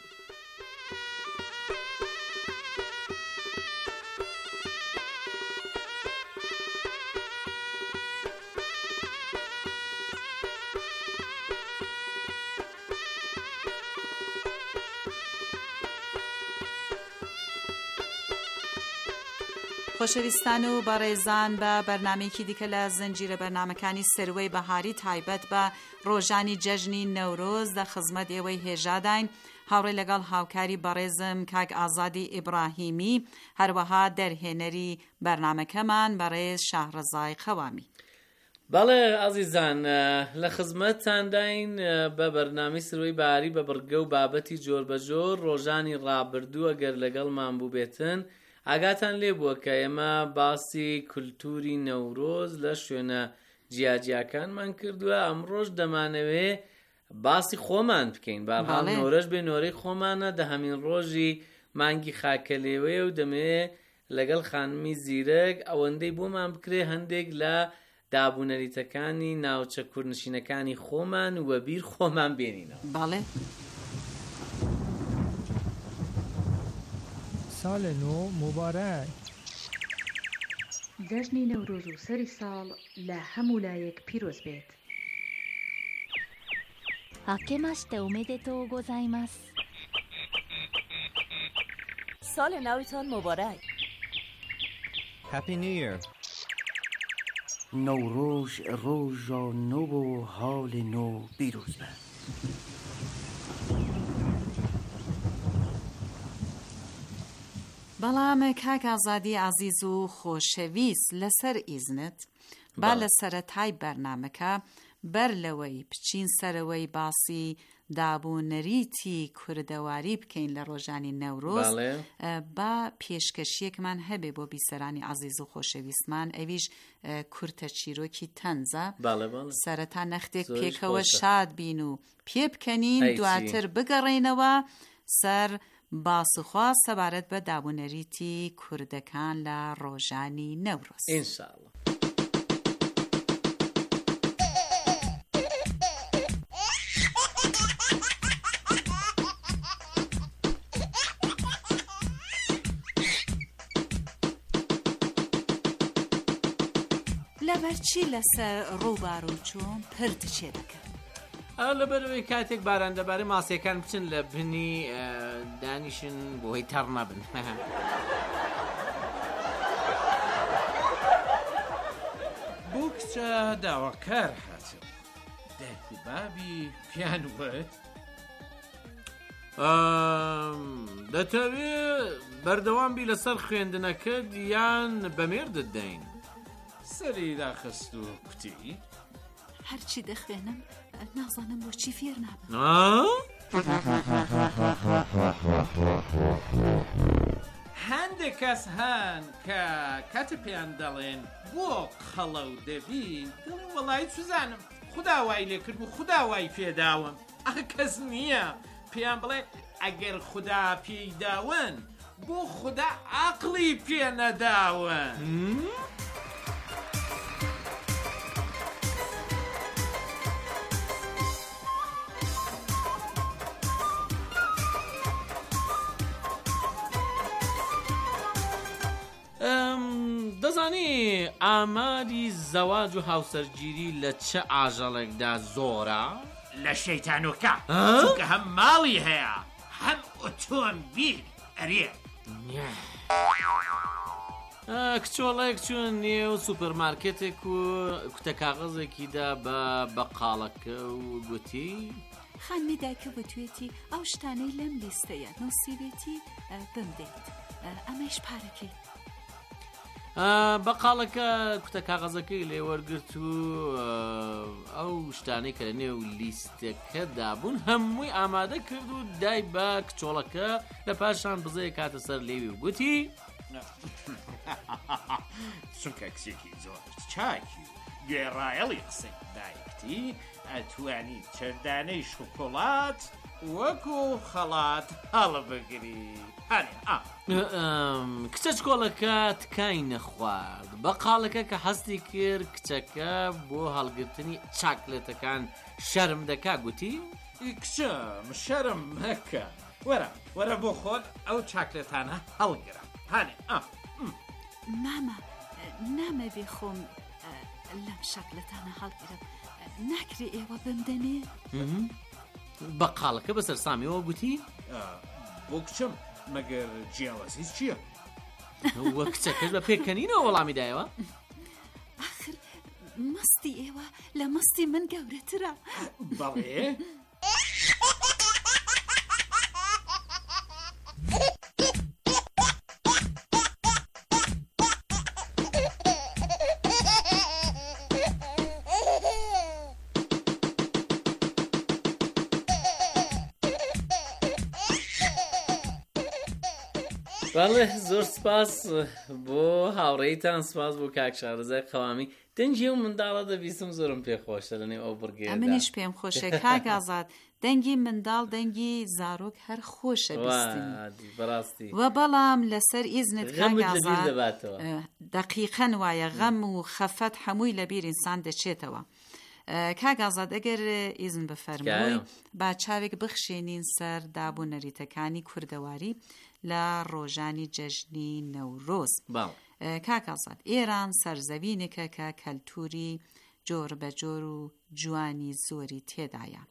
خۆشەویستان و بەڕێزان، بە بەرنامەیەکی دیکە لە زنجیرە بەرنامەکانی سروەی بەهاری تایبەت بە ڕۆژانی جەژنی نەورۆز لە خزمەت ئێوەی هێژاداین، هاوڕێ لەگەڵ هاوکاری بەڕێزم کاک ئازادی ئیبراهیمی، هەروەها دەرهێنەری بەرنامەکەمان بەڕێز شاهڕەزای خەوامی. بەڵێ ئازیزان، لە خزمەتتانداین بە بەرنامی سروەی بەهاری بە بڕگە و بابەتی جۆر بە جۆر ڕۆژانی ڕابردوو ئەگەر لەگەڵمان بوو بێتن. ئاگاتان لێ بووە کە ئێمە باسی کولتوری نەورۆز لە شوێنە جیاجیاکانمان کردووە. ئەمڕۆژ دەمانەوێ باسی خۆمان بکەین. بەڵام نۆرەش بێ نۆرەی خۆمانە، دە هەمین ڕۆژی مانگی خاکەلێوەیە و دەمەوێ لەگەڵ خانمی زیرەک ئەوەندەی بۆمان بکرێ هەندێک لە دابوونەریتەکانی ناوچە کوردنشینەکانی خۆمان و بەبیر خۆمان بێنینەوە. بەڵێ. ساڵ نۆ مبارەک. جەژنی نەورۆز و سەری ساڵ لە هەموو لایەک پیرۆز بێت. 明けましておめでとうございます。 سال نوتان مبارک. Happy New Year. نوروز روزا نو و حال نو بیروز باد. بەڵام کاک ئازادی عەزیز و خۆشەویست لەسەر ئیزنت با لە سەرەتای بەرنامەکە بەر لەوەی بچین سەرەوەی باسی دابوونەریتی کوردەواری بکەین لە ڕۆژانی نەورۆز با پێشکەشیەکمان هەبێ بۆ بیسەرانی عەزیز و خۆشەویستمان ئەویش کورتە چیرۆکی تەنزە سەرەتا نەختێک پێکەوە شاد بین و پێ بکەنین دواتر بگەڕێنەوە سەر باسوخوا سەبارەت بە دابوونەریتی کوردەکان لە ڕۆژانی نەورۆز ئینشاءڵڵا. لەبەرچی لەسەر ڕووبار و چۆن پرت چێ دەکەن؟ لەبەرەوەی کاتێک باران دەبارەی ماسیەکان بچن لە بنی دانیشن بۆی تەڕ نەبن. بۆ کچە داواکار هاتم دایک و بابی پیان وت دەتەوێت بەردەوامبی لەسەر خوێندنەکەت یان بەمێردت دەین؟ سەری داخست و کوتی هەرچی دەخوێنم نازانم بۆچی فێر نابم. هەندێک کەس هەن کە کاتە پێیان دەڵێن بۆ خەڵە و دەبین دڵێن وەڵای سوزانم خدا وای لێ کرد و خدا وای پێداوم. ئەخە کەس نییە پێیان بڵێ ئەگەر خدا پێی داون بۆ خدا عەقڵی پێ نەداون. دەزانی ئاماری زەواج و هاوسەرگیری لە چه ئاژەڵێکدا زۆرە؟ لە شەیتانۆکە چونکە هەم ماڵی هەیە هەم ئۆتۆمبیل ئەرێ کچۆڵێک چون نێو سوپەرمارکێتێک و کوتە کاغەزێکیدا بە بەقاڵەکە و گوتی خانمی دایکە بەتوێتی ئەو شتانەی لەم لیستەیە نووسیبێتی بمدەیت ئەمەش پارەکەی. بەقاڵەکە کوتە کاغەزەکەی لێ وەرگرت و ئەو شتانەی کە لە نێو لیستەکەدا بوون هەمووی ئامادە کرد و دای بە کچۆڵەکە لە پاشان بزەیە کاتە سەر لێوی و گوتی چونکە کچێکی زۆر چاکی گێڕایەڵی قسەی دایکتی ئەتوانی چەردانەی شۆکۆڵات وەکو خەڵات هەڵبگری. کچە چکۆڵەکە تکای نەخوارد بەقاڵەکە کە هەستی کرد کچەکە بۆ هەڵگرتنی چاکلێتەکان شەرم دەکا گوتی کچە شەرم مەکە وەرە وەرە بۆ خۆت ئەو چاکلێتانە هەڵگرە. هانێ مامە نامەوێ خۆم لەم شەکلەتانە هەڵگرم ناکری ئێوە بمدەنێ؟ بەقاڵەکە بەسەر سامیەوە گوتی بۆ کچم مەگەر جیاوازیت چییە؟ وە کچەکەش بە پێکەنینەوە وەڵامی دایەوە؟ ئاخر مەستی ئێوە لە مەستی من گەورەترە. بەڵێ؟ بەڵێ زۆر سپاس بۆ هاوڕێیتان، سپاس بۆ کاک شارەزای قەوامی. دەنگی و منداڵە دەبیستم زۆرم پێخۆشە لەنێو ئەو بڕگەیەدا. ئەمنیش پێم خۆشە کاک ئازاد، دەنگی منداڵ دەنگی زارۆک هەر خۆشە بیستنی بەڕاستی. و بەڵام لەسەر ئیزنت کاک ئازاد دەقیقەن وایە غەم و خەفەت هەمووی لەبیر ئینسان دەچێتەوە. کاک ئازاد ئەگەر ئیزن بفەرمووی با چاوێک بخشێنین سەر دابوو نەریتەکانی کوردەواری لە ڕۆژانی جەژنی نەورۆز. کاک ئازاد، ئێران سەرزەوینێکە کە کەلتوری جۆر بە جۆر و جوانی زۆری تێدایە.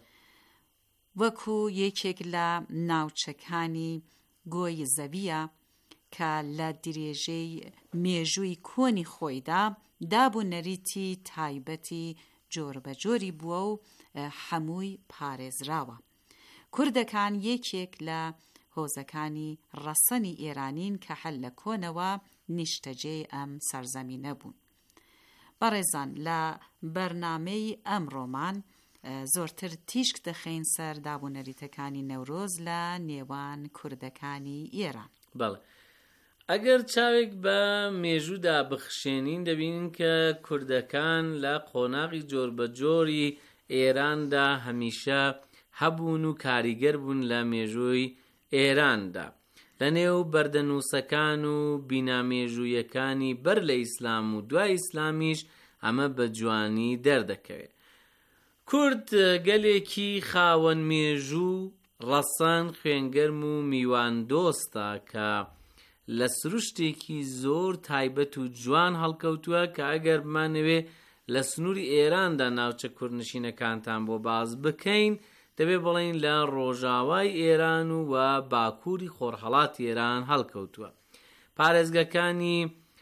وەکو یەکێک لە ناوچەکانی گۆی زەویە کە لە درێژەی مێژووی کۆنی خۆیدا دابوو نەریتی تایبەتی جۆر بە جۆری بووە و هەمووی پارێزراوە. کوردەکان یەکێک لە هۆزەکانی ڕەسەنی ئێرانین کە هەل لە کۆنەوە نیشتەجێی ئەم سەرزەمینە بوون. بەڕێزان، لە بەرنامەی ئەمڕۆمان زۆرتر تیشک دەخەین سەر دابوو نەریتەکانی نەورۆز لە نێوان کوردەکانی ئێران. بەڵێ، ئەگەر چاوێک بە مێژوودا بخشێنین دەبینین کە کوردەکان لە قۆناغی جۆر بە جۆری ئێراندا هەمیشە هەبوون و کاریگەر بوون لە مێژووی ئێراندا. لە نێو بەردەنووسەکان و بینامێژوویەکانی بەر لە ئیسلام و دوای ئیسلامیش ئەمە بە جوانی دەردەکەوێت. کورد گەلێکی خاوەن مێژوو، ڕەسەن، خوێنگەرم و میوان دۆستە کە لە سروشتێکی زۆر تایبەت و جوان هەڵکەوتووە کە ئەگەر بمانەوێ لە سنووری ئێراندا ناوچە کوردنشینەکانتان بۆ باز بکەین دەبێ بڵین لە ڕۆژاوای ئێران و و باکووری خۆرهەڵاتی ئێران هەڵکەوتووە. پارێزگەکانی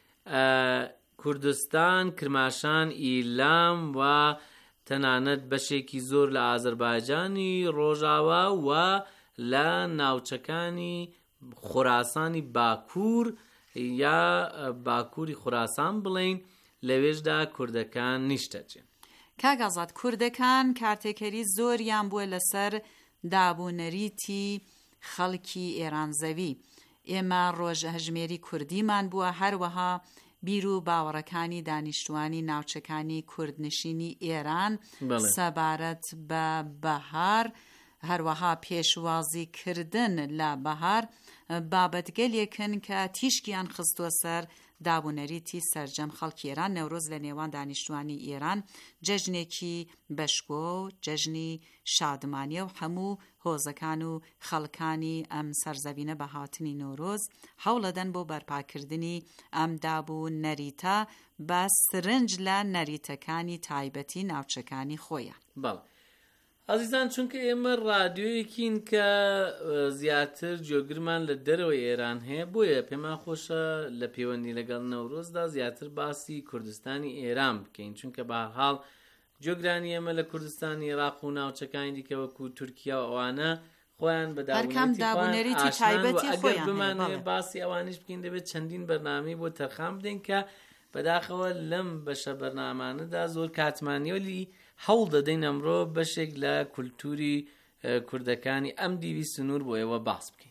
کوردستان، کرماشان، ئیلام و تەنانەت بەشێکی زۆر لە ئازەربایجانی ڕۆژاوا و لە ناوچەکانی خوراسانی باکوور یا باکووری خوراسان بڵین لەوێشدا کوردەکان نیشتەجێن. کاک ئازاد، کوردەکان کارتێکەری زۆریان بووە لەسەر دابوونەریتی خەڵکی ئێرانزەوی. ئێمە ڕۆژە هەژمێری کوردیمان بووە، هەروەها بیر و باوەڕەکانی دانیشتوانی ناوچەکانی کوردنشینی ئێران سەبارەت بە بەهار، هەروەها پێشوازی کردن لە بەهار بابەتگەلێکن کە تیشکیان خستووە سەر دابوونەریتی سەرجەم خەڵکی ئێران. نەورۆز لە نێوان دانیشتوانی ئێران جەژنێکی بەشکۆ و جەژنی شادمانیە و هەموو هۆزەکان و خەڵکانی ئەم سەرزەوینە بە هاتنی نۆرۆز هەوڵەدەن بۆ بەرپاکردنی ئەم دابوو نەریتە بە سرنج لە نەریتەکانی تایبەتی ناوچەکانی خۆیە. بەڵێ عزیزان، چونکە ئێمە ڕادیۆیەکین کە زیاتر جۆگرمان لە دەرەوەی ئێران هەیە، بۆیە پێمان خۆشە لە پەیوەندی لەگەڵ نەورۆزدا زیاتر باسی کوردستانی ئێران بکەین، چونکە بەهەرحاڵ جۆگرانی ئێمە لە کوردستانی عێراق و ناوچەکانی دیکە وەکو تورکیا و ئەوانە خۆیان بە دابوونەریتی تایبەتی خۆیان ئەگەر بمانەوێت باسی ئەوانیش بکەین دەبێت چەندین بەرنامەی بۆ تەرخان بدەین کە بەداخەوە لەم بەشە بەرنامانەدا زۆر کاتمانیۆلی هەوڵ دەدەین ئەمڕۆ بەشێک لە کولتوری کوردەکانی ئەم دیوی سنوور بۆ ئێوە باس بکەین.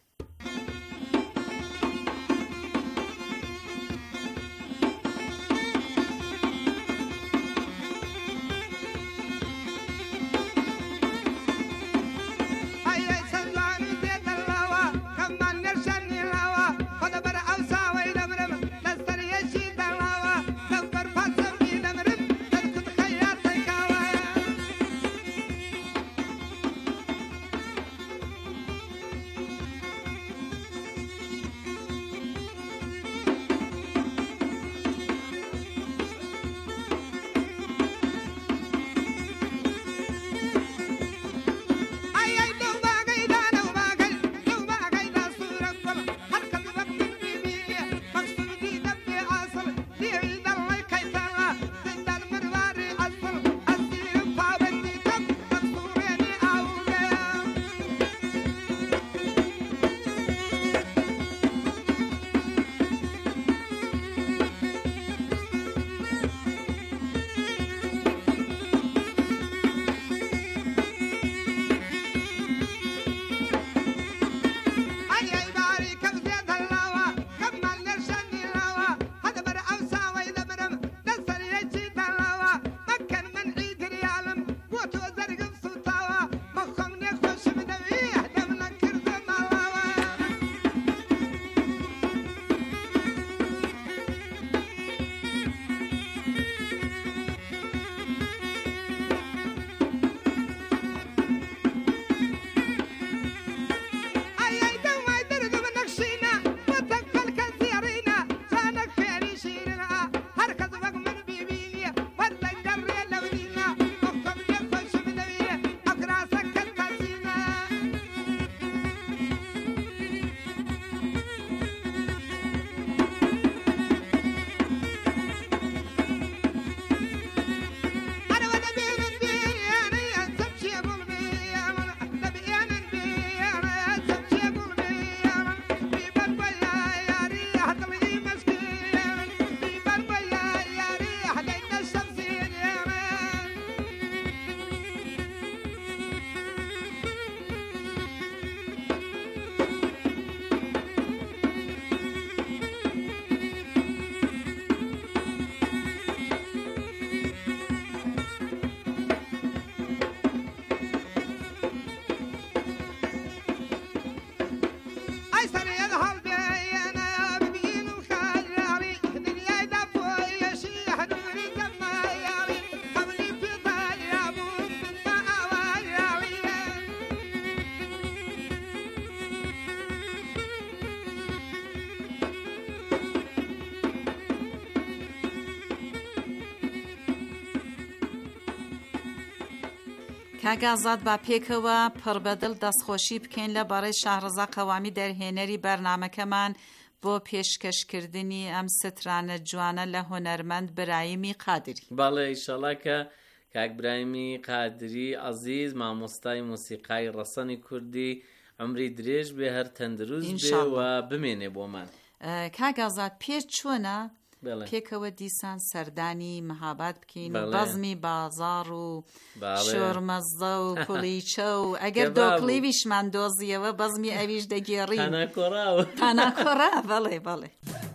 کاگازات با پێکەوە پڕبەدڵ دەستخۆشی بکەین لە بەڕێی شاهڕەزا قەوامی دەرهێنەری بەرنامەکەمان بۆ پێشکەشکردنی ئەم سترانە جوانە لە هونەرمەند برایمی قادری. بەڵێ ئیشەڵا کە کاک برایمی قادری عەزیز مامۆستای موسیقای ڕەسەنی کوردی عمری درێژ بێ هەر تەندروست بێ و بمێنێ بۆمان. کاگازات پێ چۆنە پێکەوە دیسان سەردانی مەهاباد بکەین و بەزمی بازار و شۆرمەزە و کوڵیچە و ئەگەر دۆکڵیویشمان دۆزیەوە بەزمی ئەویش دەگێڕین تاناکۆڕاوە تاناکۆڕا بەڵێ بەڵێ.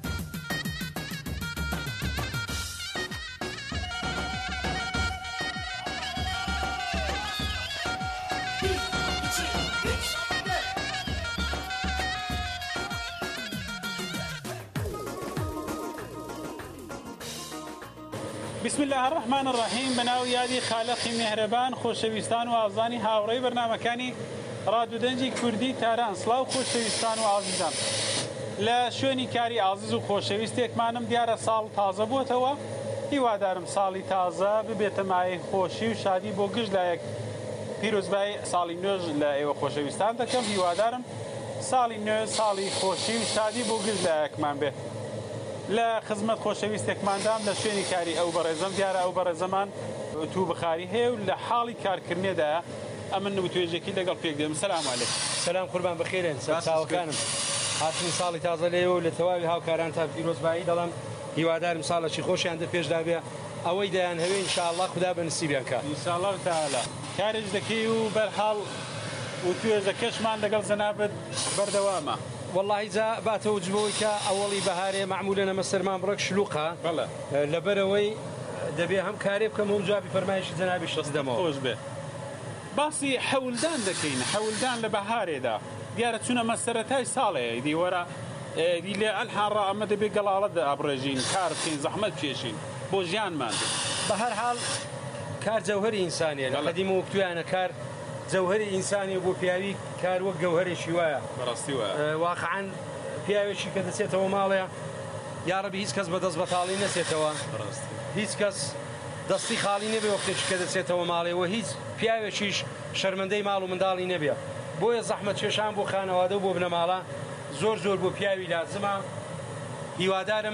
بسم الله الرحمن الرحیم بەناو یادی خالقی میهرەبان خۆشەویستان و ئازانی هاوڕێی بەرنامەکانی ڕادیۆدەنجی کوردی تاران. سڵاو خۆشەویستان و ئازیزان، لە شوێنی کاری ئازیز و خۆشەویستێکمانم دیارە ساڵ تازە بووتەوە. هیوادارم ساڵی تازە ببێتە مایەی خۆشی و شادی بۆ گشت لایەک پیرۆزبای ساڵی نوێژ لە ئێوە خۆشەویستان دەکەم. هیوادارم ساڵی نوێ ساڵی خۆشی و شادی بۆ گشت لایەکمان بێت. لە خزمەت خۆشەویستێکماندام لە شوێنی کاری ئەو بەڕێزەم دیارە ئەو بەڕێزەمان تو بخاری هەیە و لە حاڵی کارکردنێدایە ئەمن توێژێکی لەگەڵ پێک دێم. سەلام عەلەیکم. سەلام قوربان بەخێرن ساوەکانم هاتنی ساڵی تازە لێوە و لە تەواوی هاوکاران تا پیرۆزبایی دەڵم هیوادارم ساڵێکی خۆشیان دەپێشدا بێ ئەوەی دەیان هەوێ ئینشاءالله خوددا بە نسیبیان کات ئینشاءالله تەعالا. کارێک دەکەی و بەرحاڵ و توێژەکەشمان لەگەڵ جەنابەت بەردەوامە. والله جا باتەوە جبەوەی کە ئەوەڵی بەهارێ معمولە نەمە سەرمان بڕێک شلوقە لەبەرەوەی دەبێ هەم کارێ بکەم و جوابی فەرمایشی جەنابی شەست دەمەوە. خۆش بێ. باسی حەولدان دەکەین. حەولدان لە بەهارێدا دیارە چونە مەسەرەتای ساڵەیە دیوەرە دی لێ ئەلحاڕە ئەمە دەبێ گەڵاڵەت ئابڕێژین کار بکەین زەحمەت بکێشین بۆ ژیانمان. بە هەر حاڵ کار جەوهەری ئینسانیە لە قەدیم و وەکتویانە کار جەوهەری ئینسانی بۆ پیاوی کار وەک گەوهەرێکی وایە بەڕاستی وایە. واقعاً پیاوێکی کە دەچێتەوە ماڵەیە یاڕەبی هیچ کەس بەدەست بەتاڵی نەچێتەوە، هیچ کەس دەستی خاڵی نەبێ وەختێکی کە دەچێتەوە ماڵەوە، هیچ پیاوێکیش شەرمەندەی ماڵ و منداڵی نەبێ. بۆیە زەحمەت کێشان بۆ خانەوادە و بۆ بنەماڵە زۆر زۆر بۆ پیاوی لازمە. هیوادارم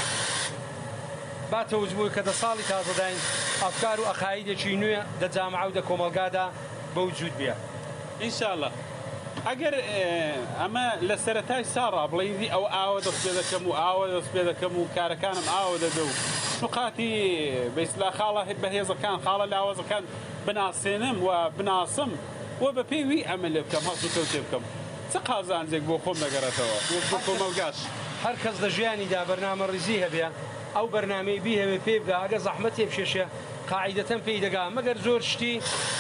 باتەوە جبووی کە دە ساڵی تازەداین ئەفکار و ئەقایدێکی نوێ دە جامعە و دە کۆمەلگادا بەوجود بێ ئینشاءالله. ئەگەر ئەمە لە سەرەتای ساڕا بڵێنی ئەو ئاوە دەست پێ دەکەم و ئاوە دەست پێ دەکەم و کارەکانم ئاوە دەدە و نقاتی بەیسلا خاڵە بەهێزەکان خاڵە لاوازەکان بناسێنم و بناسم و بە پێوی ئەمە لێ بکەم هەڵسو کەوتێ بکەم. چ قازانجێک بۆ خۆم دەگەڕێتەوە بۆ کۆمەلگاش. هەر کەس لە ژیانیدا بەرنامەڕیزی هەبێ ئەو بەرنامەی بی هەوێ پێ بگا ئەگە زەحمەتێ بشێشێ قاعیدەتەن پێی دەگا مەگەر زۆر شتی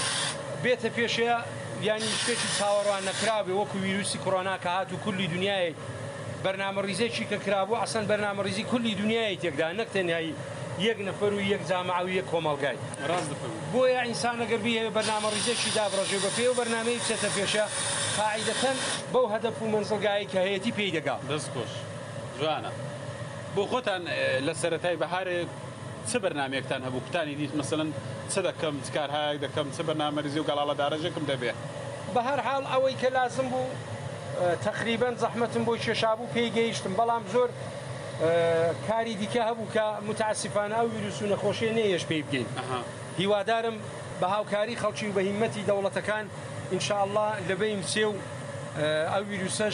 بێتە پێشەیە یانی شتێکی چاوەڕوان نەکرابێ وەکو ویروسی کۆڕۆنا کە هات و کولی دنیای بەرنامەڕیزێکی کە کرابوو ئەسەن بەرنامەڕیزی کولی دنیای تێکدا نەک تەنهایی یەک نەفەر و یەک جامعە و یەک کۆمەڵگای. بۆیە ئینسان ئەگەر بی بەرنامەڕیزێکی دابڕێژێ بە پێ و بەرنامەی بچێتە پێشە قاعیدەتەن بەو هەدەف و مەنزڵگایی کە هەیەتی پێی دەگا. دەستخۆش جوانە. بۆ خۆتان لە سەرەتای بەهارێ چه بەرنامەیەکتان هەبوو کوتانی دیت مەسەلەن چ دەکەم چ کارهایەک دەکەم چ بەرنامەریزی و گەڵاڵەدارەژێکم دەبێ؟ بە هەر حاڵ ئەوەی کە لازم بوو تقریبەن زەحمەتم بۆی کێشابوو پێی گەیشتم، بەڵام زۆر کاری دیکە هەبوو کە متعسفانە ئەو ویروس و نەخۆشیە نەیەش پێی بگەین. هیوادارم بە هاوکاری خەڵکی و بە هیمەتی دەوڵەتەکان ئینشاءالله لەبەیم چێ و ئەو ویروسەش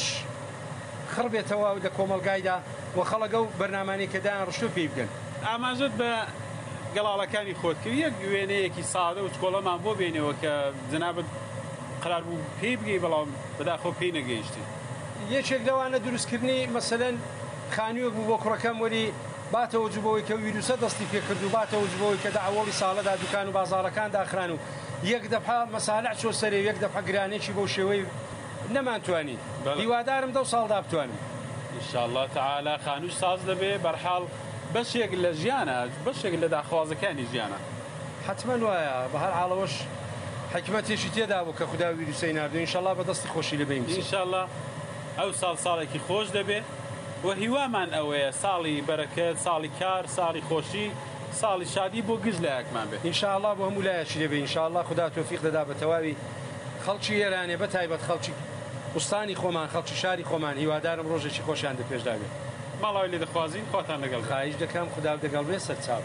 خڕ بێتەوە لە کۆمەلگایدا و خەڵەگە و بەرنامانەی کە دایان ڕشتو پێی بگەن. ئاماژت بە گەڵاڵەکانی خۆت کرد یەک وێنەیەکی سادە و چکۆڵەمان بۆ بێنەوە کە جەنابەت قرار بوو پێی بگەی بەڵام بەداخۆ پێی نەگەیشتی. یەکێک لەوانە دروستکردنی مەسەلەن خانوویەک بوو بۆ کوڕەکەم وەری باتەوە جوبەوەی کە ویروسە دەستی پێ کرد و باتەوە جوبەوەی کە داوەڵی ساڵەدا دوکان و بازاڕەکان داخران و یەک دەفعا مەسالە چۆ سەرێ یەک دەفعا گرانێکی بەو شێوەی نەمانتوانی. هیوادارم دەو ساڵدا بتوانم ئینشاءالله تەعالا. خانووش ساز دەبێ بەرحاڵ بەشێک لە ژیانە بەشێک لە داخوازەکانی ژیانە حتمما وایە. بە هەر حاڵەوەش حکمەتێکی تێدا بوو کە خوددا ویروسەی ناردوێ ئینشاءالله بەدەستی خۆشی لەبەیم. ئینشاءالله ئەو ساڵ ساڵێکی خۆش دەبێ و هیوامان ئەوەیە ساڵی بەرەکەت، ساڵی کار، ساڵی خۆشی، ساڵی شادی بۆ گشت لایەکمان بێت ئینشاءالله بۆ هەموو لایەکی دەبێت ئینشاءالله خدا تۆفیق دەدا بە تەواوی خەڵکی ئێرانێ بە تایبەت خەڵکی کوستانی خۆمان خەڵکی شاری خۆمان هیوادارم ڕۆژێکی خۆشیان دەپێشدا بێت. ماڵاوی لێ دەخوازین خۆتان لەگەڵ خواهش دەکەم خدا دەگەڵ بێ سەرچاو.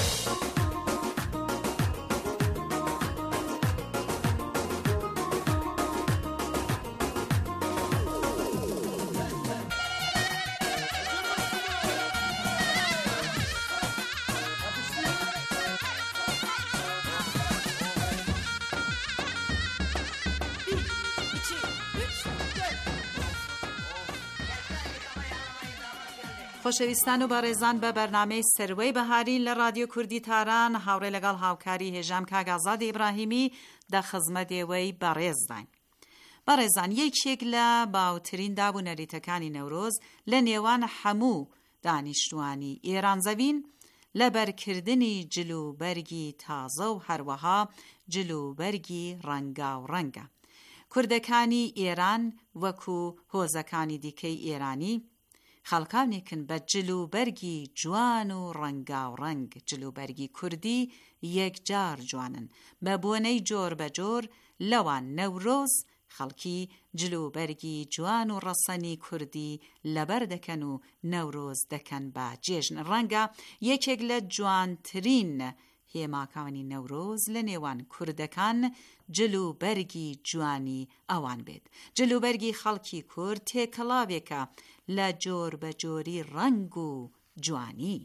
خۆشەویستان و بەڕێزان بە بەرنامەی سەروەی بەهاری لە رادیۆ کوردی تاران هاوڕێ لەگەڵ هاوکاری هێژام کاک ئازاد ئیبراهیمی دە خزمەتێوەی بەڕێزداین. بەڕێزان یەکێک لە باوترین دابوونەریتەکانی نەورۆز لە نێوان هەموو دانیشتوانی ئێرانزەوین لە بەرکردنی جلوبەرگی تازە و هەروەها جلوبەرگی ڕەنگا و ڕەنگە. کوردەکانی ئێران وەکو هۆزەکانی دیکەی ئێرانی خەڵکانێکن بە جلوبەرگی جوان و ڕەنگا و ڕەنگ. جلوبەرگی کوردی یەکجار جوانن بە بۆنەی جۆر بە جۆر لەوان نەورۆز خەڵکی جلوبەرگی جوان و ڕەسەنی کوردی لەبەر دەکەن و نەورۆز دەکەن بە جێژن. ڕەنگە یەکێک لە جوانترین هێماکانی نەورۆز لە نێوان کوردەکان جلوبەرگی جوانی ئەوان بێت. جلوبەرگی خەڵکی کورد تێکەڵاوێکە لە جۆر بە جۆری ڕەنگ و جوانی.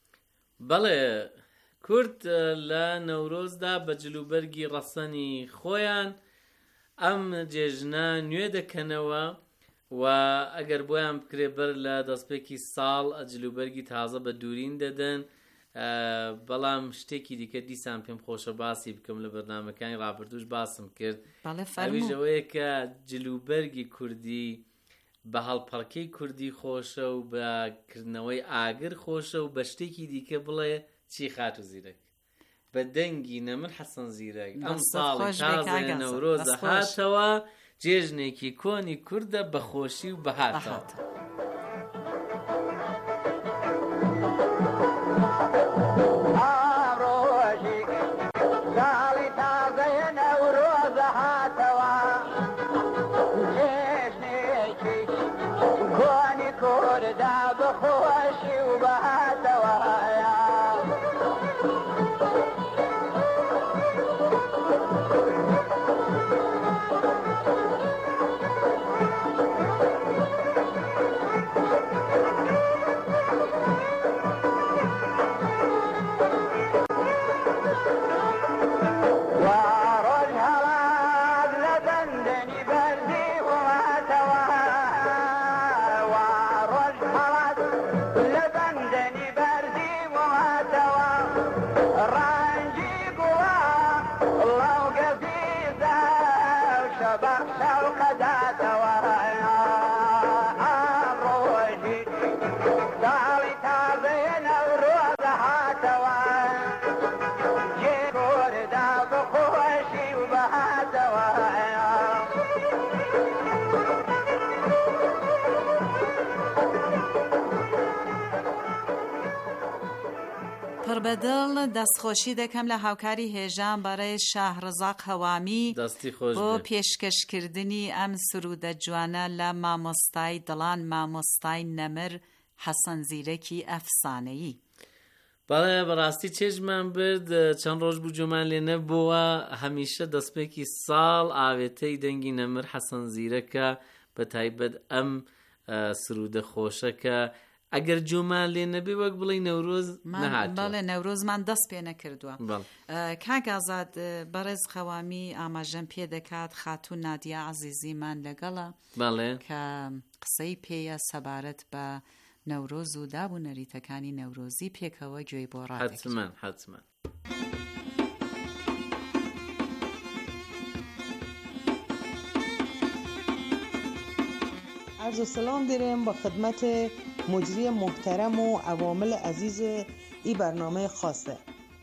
بەڵێ کورد لە نەورۆزدا بە جلوبەرگی ڕەسەنی خۆیان ئەم جێژنە نوێ دەکەنەوە و ئەگەر بۆیان بکرێ بەر لە دەستپێکی ساڵ جلوبەرگی تازە بە دوورین دەدەن. بەڵام شتێکی دیکە دیسان پێم خۆشە باسی بکەم لە بەرنامەکانی ڕابردووش باسم کرد. ئەویژەوەیە کە جلوبەرگی کوردی بە هەڵپەڕکەی کوردی خۆشە و بەکردنەوەی ئاگر خۆشە و بە شتێکی دیکە بڵێ چی خات و زیرەک بە دەنگی نەمر حەسەن زیرەک ئەم ساڵی تازە نەورۆزە هاتەوە جێژنێکی کۆنی کوردە بەخۆشی و بەهاتەوە. پڕبەدڵ دەستخۆشی دەکەم لە هاوکاری هێژان بەڕێ شاهڕزاق هەوامی بۆ پێشکەشکردنی ئەم سرودە جوانە لە مامۆستای دڵان مامۆستای نەمر حەسەن زیرەکی ئەفسانەیی. بەڵێ بەڕاستی چێژمان برد چەند ڕۆژ بوو جۆمان لێ نەبووە هەمیشە دەستپێکی ساڵ ئاوێتەی دەنگی نەمر حەسەن زیرەکە بە تایبەت ئەم سرودە خۆشەکە ئەگەر جۆمان لێ نەبێ وەک بڵێ نەورۆز نەهاتووە. بەڵێ نەورۆزمان دەست پێ نەکردووە. کاک ئازاد بەڕێز خەوامی ئاماژەم پێ دەکات خاتوون نادیا عەزیزیمان لەگەڵە کە قسەی پێیە سەبارەت بە نەورۆز و دابوونەریتەکانی نەورۆزی پێکەوە گوێی بۆ ڕادێک. حتمەن حتمەن. عرض سلام دارم با خدمت مجری محترم و عوامل عزیز این برنامه خاصه.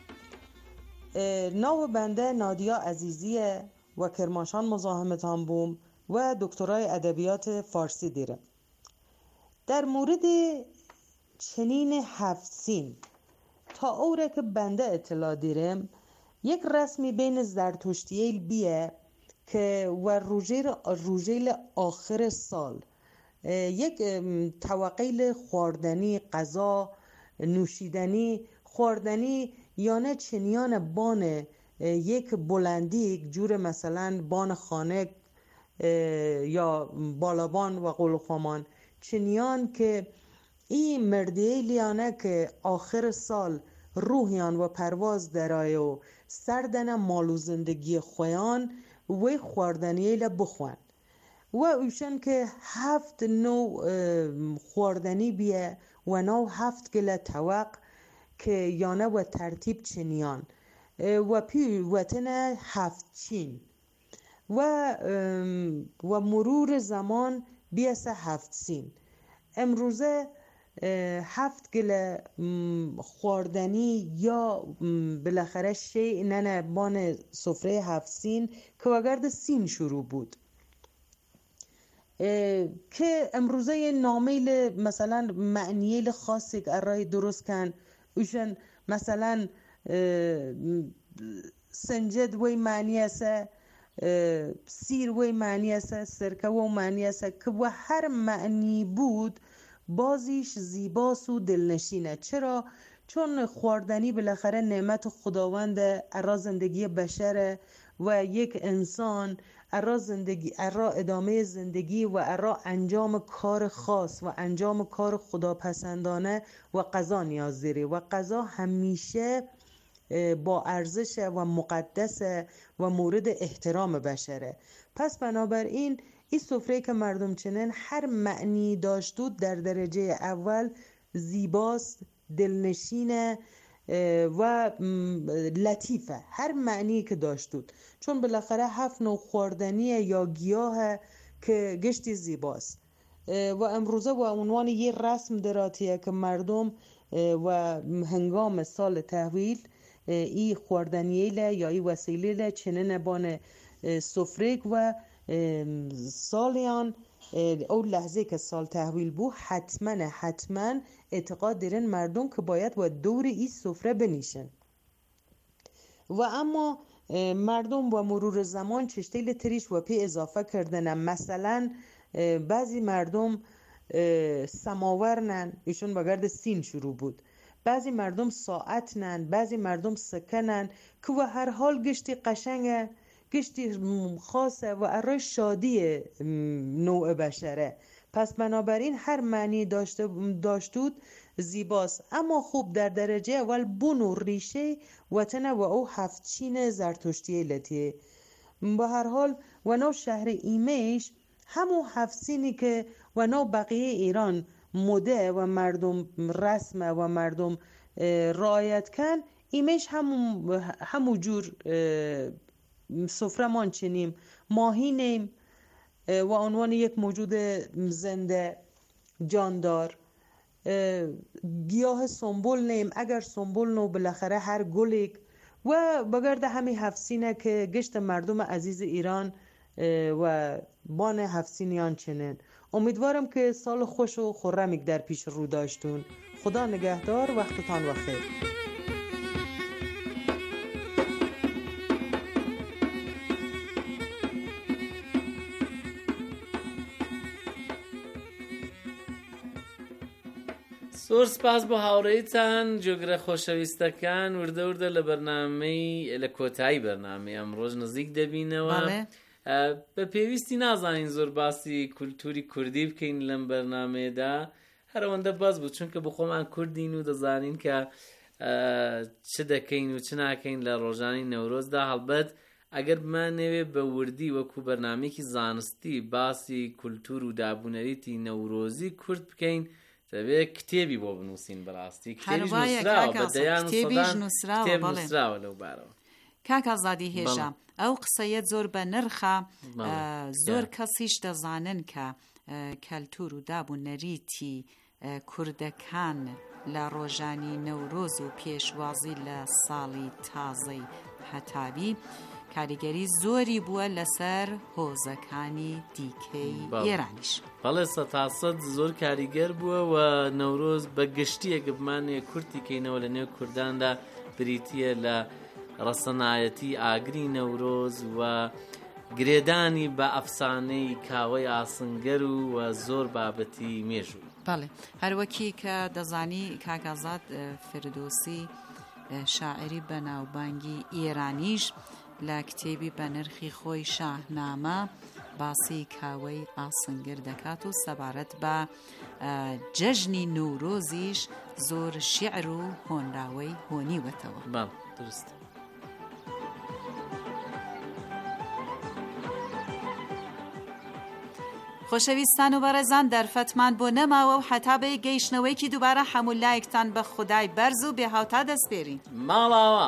ناو بنده نادیا عزیزیه و کرمانشاه مزاحمتان بوم و دکترای ادبیات فارسی دیرم. در مورد چنین هفت سین تا اوره که بنده اطلاع دیرم یک رسمی بین زرتشتییل بیه که و روژیل روژیل آخر سال یک توقیل خوردنی، غذا، نوشیدنی، خوردنی یانه چنیان بان یک بلندی، یک جور مثلا بان خانه یا بالابان و قلوخامان چنیان که این مردیه لیانه که آخر سال روحیان و پرواز درای و سردن مالو زندگی خویان و خوردنیه لبخوان و اوشن که هفت نوع خوردنی بیه و نو هفت گله توق که یانه و ترتیب چنیان و پی وطن هفت چین و و مرور زمان بیسه هفت سین. امروزه هفت گله خوردنی یا بالاخره شی ننه بان سفره هفت سین که وگرد سین شروع بود که امروزه نامیل مثلا معنیل خاصی که ارای درست کن اوشن مثلا سنجد وی معنی است، سیر وی معنی است، سرکه و معنی است که و هر معنی بود بازیش زیباست و دلنشینه. چرا؟ چون خوردنی بالاخره نعمت خداوند ارا زندگی بشره و یک انسان ارا زندگی ارا ادامه زندگی و ارا انجام کار خاص و انجام کار خداپسندانه و غذا نیاز داره و غذا همیشه با ارزش و مقدس و مورد احترام بشره. پس بنابراین این سفره که مردم چنن هر معنی داشتود در درجه اول زیباست، دلنشینه و لطیفه، هر معنی که داشتود، چون بالاخره هفت نوع خوردنیه یا گیاه که گشتی زیباست و امروزه و عنوان یه رسم دراتیه که مردم و هنگام سال تحویل ای خوردنیه یا ای وسیله چنن بان سفره و سالیان او لحظه که سال تحویل بو حتما حتما اعتقاد دارن مردم که باید و دور ای سفره بنیشن و اما مردم و مرور زمان چشتیل تریش و پی اضافه کردن. مثلا بعضی مردم سماور نن، ایشون بگرد سین شروع بود، بعضی مردم ساعت نن، بعضی مردم سکنن که و هر حال گشتی قشنگه، گشتی خاصه و ارای شادی نوع بشره. پس بنابراین هر معنی داشته داشتود زیباست. اما خوب در درجه اول بون و ریشه وطن و او هفت چین زرتشتی لطیه. با هر حال و نو شهر ایمیش همو هفت سینی که و نو بقیه ایران مده و مردم رسمه و مردم رعایت کن، ایمیش همو, همو جور سفره مان چنیم، ماهی نیم و عنوان یک موجود زنده جاندار، گیاه سنبول نیم اگر سنبول نو بالاخره هر گلیک و بگرده همین هفسینه که گشت مردم عزیز ایران و بان هفسینیان چنین. امیدوارم که سال خوش و خرمیک در پیش رو داشتون. خدا نگهدار، وقتتان بخیر. زۆر سپاس بۆ هاوڕێیتان جۆگرە خۆشەویستەکان. وردە وردە لە بەرنامەی لە کۆتایی بەرنامەی ئەمڕۆژ نزیک دەبینەوە. بە پێویستی نازانین زۆر باسی کولتوری کوردی بکەین لەم بەرنامەیەدا، هەرەوەندە باز بوو چونکە بۆ خۆمان کوردین و دەزانین کە چ دەکەین و چ ناکەین لە ڕۆژانی نەورۆزدا. هەڵبەت ئەگەر بمانەوێ بە وردی وەکو بەرنامەیەکی زانستی باسی کولتور و دابوونەریتی نەورۆزی کورد بکەین، دەبێت کتێبی بۆ بنووسین. بەڕاستی کتێبیش نووسراوە بە دەیان و سەدان کتێب نووسراوە لەو بارەوە. کاک ئازادی هێژە، ئەو قسەیە زۆر بە نرخە، زۆر کەسیش دەزانن کە کەلتور و دابوونەریتی کوردەکان لە ڕۆژانی نەورۆز و پێشوازی لە ساڵی تازەی هەتاوی کاریگەری زۆری بووە لەسەر هۆزەکانی دیکەی ئێرانیش. بەڵێ سە تا سەد زۆر کاریگەر بووە و نەورۆز بە گشتی ئەگە بمانێ کورتی کەینەوە لە نێو کورداندا بریتیە لە ڕەسەنایەتی ئاگری نەورۆز و گرێدانی بە ئەفسانەی کاوەی ئاسنگەر و زۆر بابەتی مێژوو. بەڵێ هەروەکی کە دەزانی کاکازات فردۆسی شاعری بەناوبانگی ئێرانیش لە کتێبی بە نرخی خۆی شاهنامە باسی کاوەی ئاسنگەر دەکات و سەبارەت بە جەژنی نوورۆزیش زۆر شیعر و هۆنراوەی هۆنیوەتەوە. بەڵ درست. خۆشەویستان و بەڕێزان دەرفەتمان بۆ نەماوە و حتا بە گەیشتنەوەیکی دووبارە هەموو لایەکتان بە خودای بەرز و بێهاوتا دەستپێرین. ماڵاوە.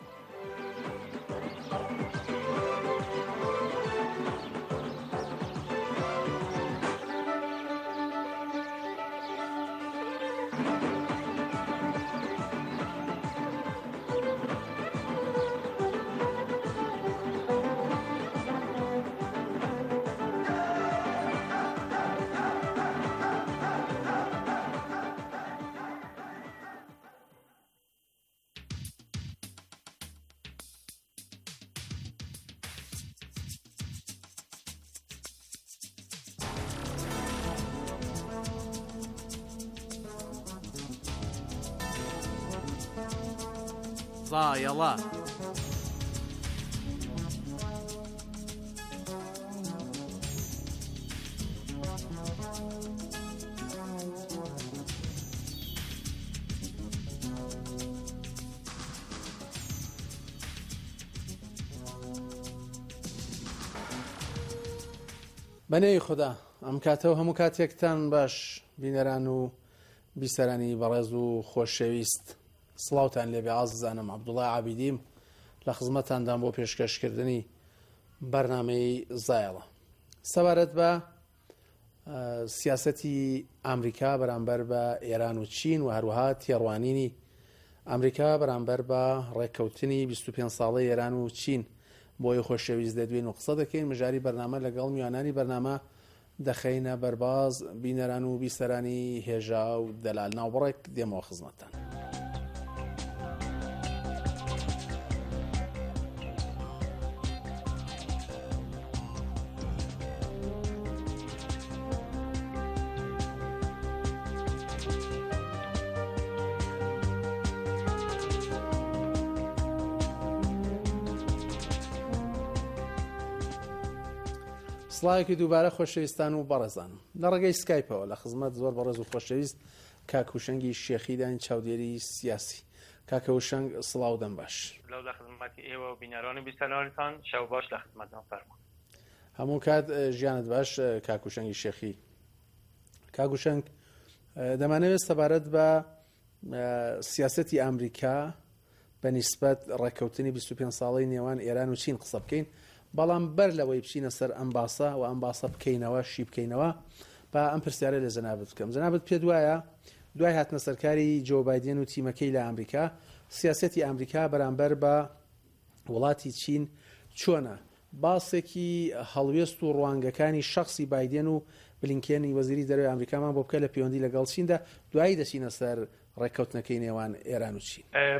ضایەڵە بەنێوی خوددا ئەم کاتەوە هەموو کاتێکتان باش بینەران و بیسەرانی بەڕێز و خۆشەویست سڵاوتان لێبێ ئازیزانم عەبدوڵڵای عابیدیم لە خزمەتاندان بۆ پێشکەشکردنی بەرنامەی زایەڵە سەبارەت بە سیاسەتی ئەمریکا بەرامبەر بە ئێران و چین و هەروەها تێڕوانینی ئەمریکا بەرامبەر بە ڕێککەوتنی بیست و پێنج ساڵەی ئێران و چین بۆی خۆشەویست دەدوێن و قسە دەکەین مژاری بەرنامە لەگەڵ میوانانی بەرنامە دەخەینە بەرباز بینەران و بیسەرانی هێژا و دەلال ناوبڕێک دێمەوە خزمەتتان. سڵاوێکی دووبارە خۆشەویستان و بەڕێزانم لە ڕێگەی سکایپەوە لە خزمەت زۆر بەڕێز و خۆشەویست کاکوشەنگی شێخیدان چاودێری سیاسی کاکەوشەنگ سڵاو دەم باش لەو لە خزمەتی ئێوە و بینەرانی بیسەرانتان شەو باش لە خزمەتتان فەرموو هەموو کات ژیانت باش کاکوشەنگی شێخی کاکوشەنگ دەمانەوێت سەبارەت بە سیاسەتی ئەمریکا بە نیسبەت ڕێککەوتنی بیست و پێنج ساڵەی نێوان ئێران و چین قسە بکەین بەڵام بەر لەوەی بچینە سەر ئەم باسە و ئەم باسە بکەینەوە شی بکەینەوە بە ئەم پرسیارە لە جەنابەت بکەم جەنابەت پێ دوایە دوای هاتنە سەرکاری جۆ بایدن و تیمەکەی لە ئەمریکا سیاسەتی ئەمریکا بەرامبەر بە وڵاتی چین چۆنە باسێکی هەڵوێست و ڕوانگەکانی شخصی بایدن و بلینکێنی وەزیری دەرەوەی ئەمریکامان بۆ بکە لە پەیوەندی لەگەڵ چیندا دوایی دەچینە سەر ڕێککەوتنەکەی نێوان ئێران و چین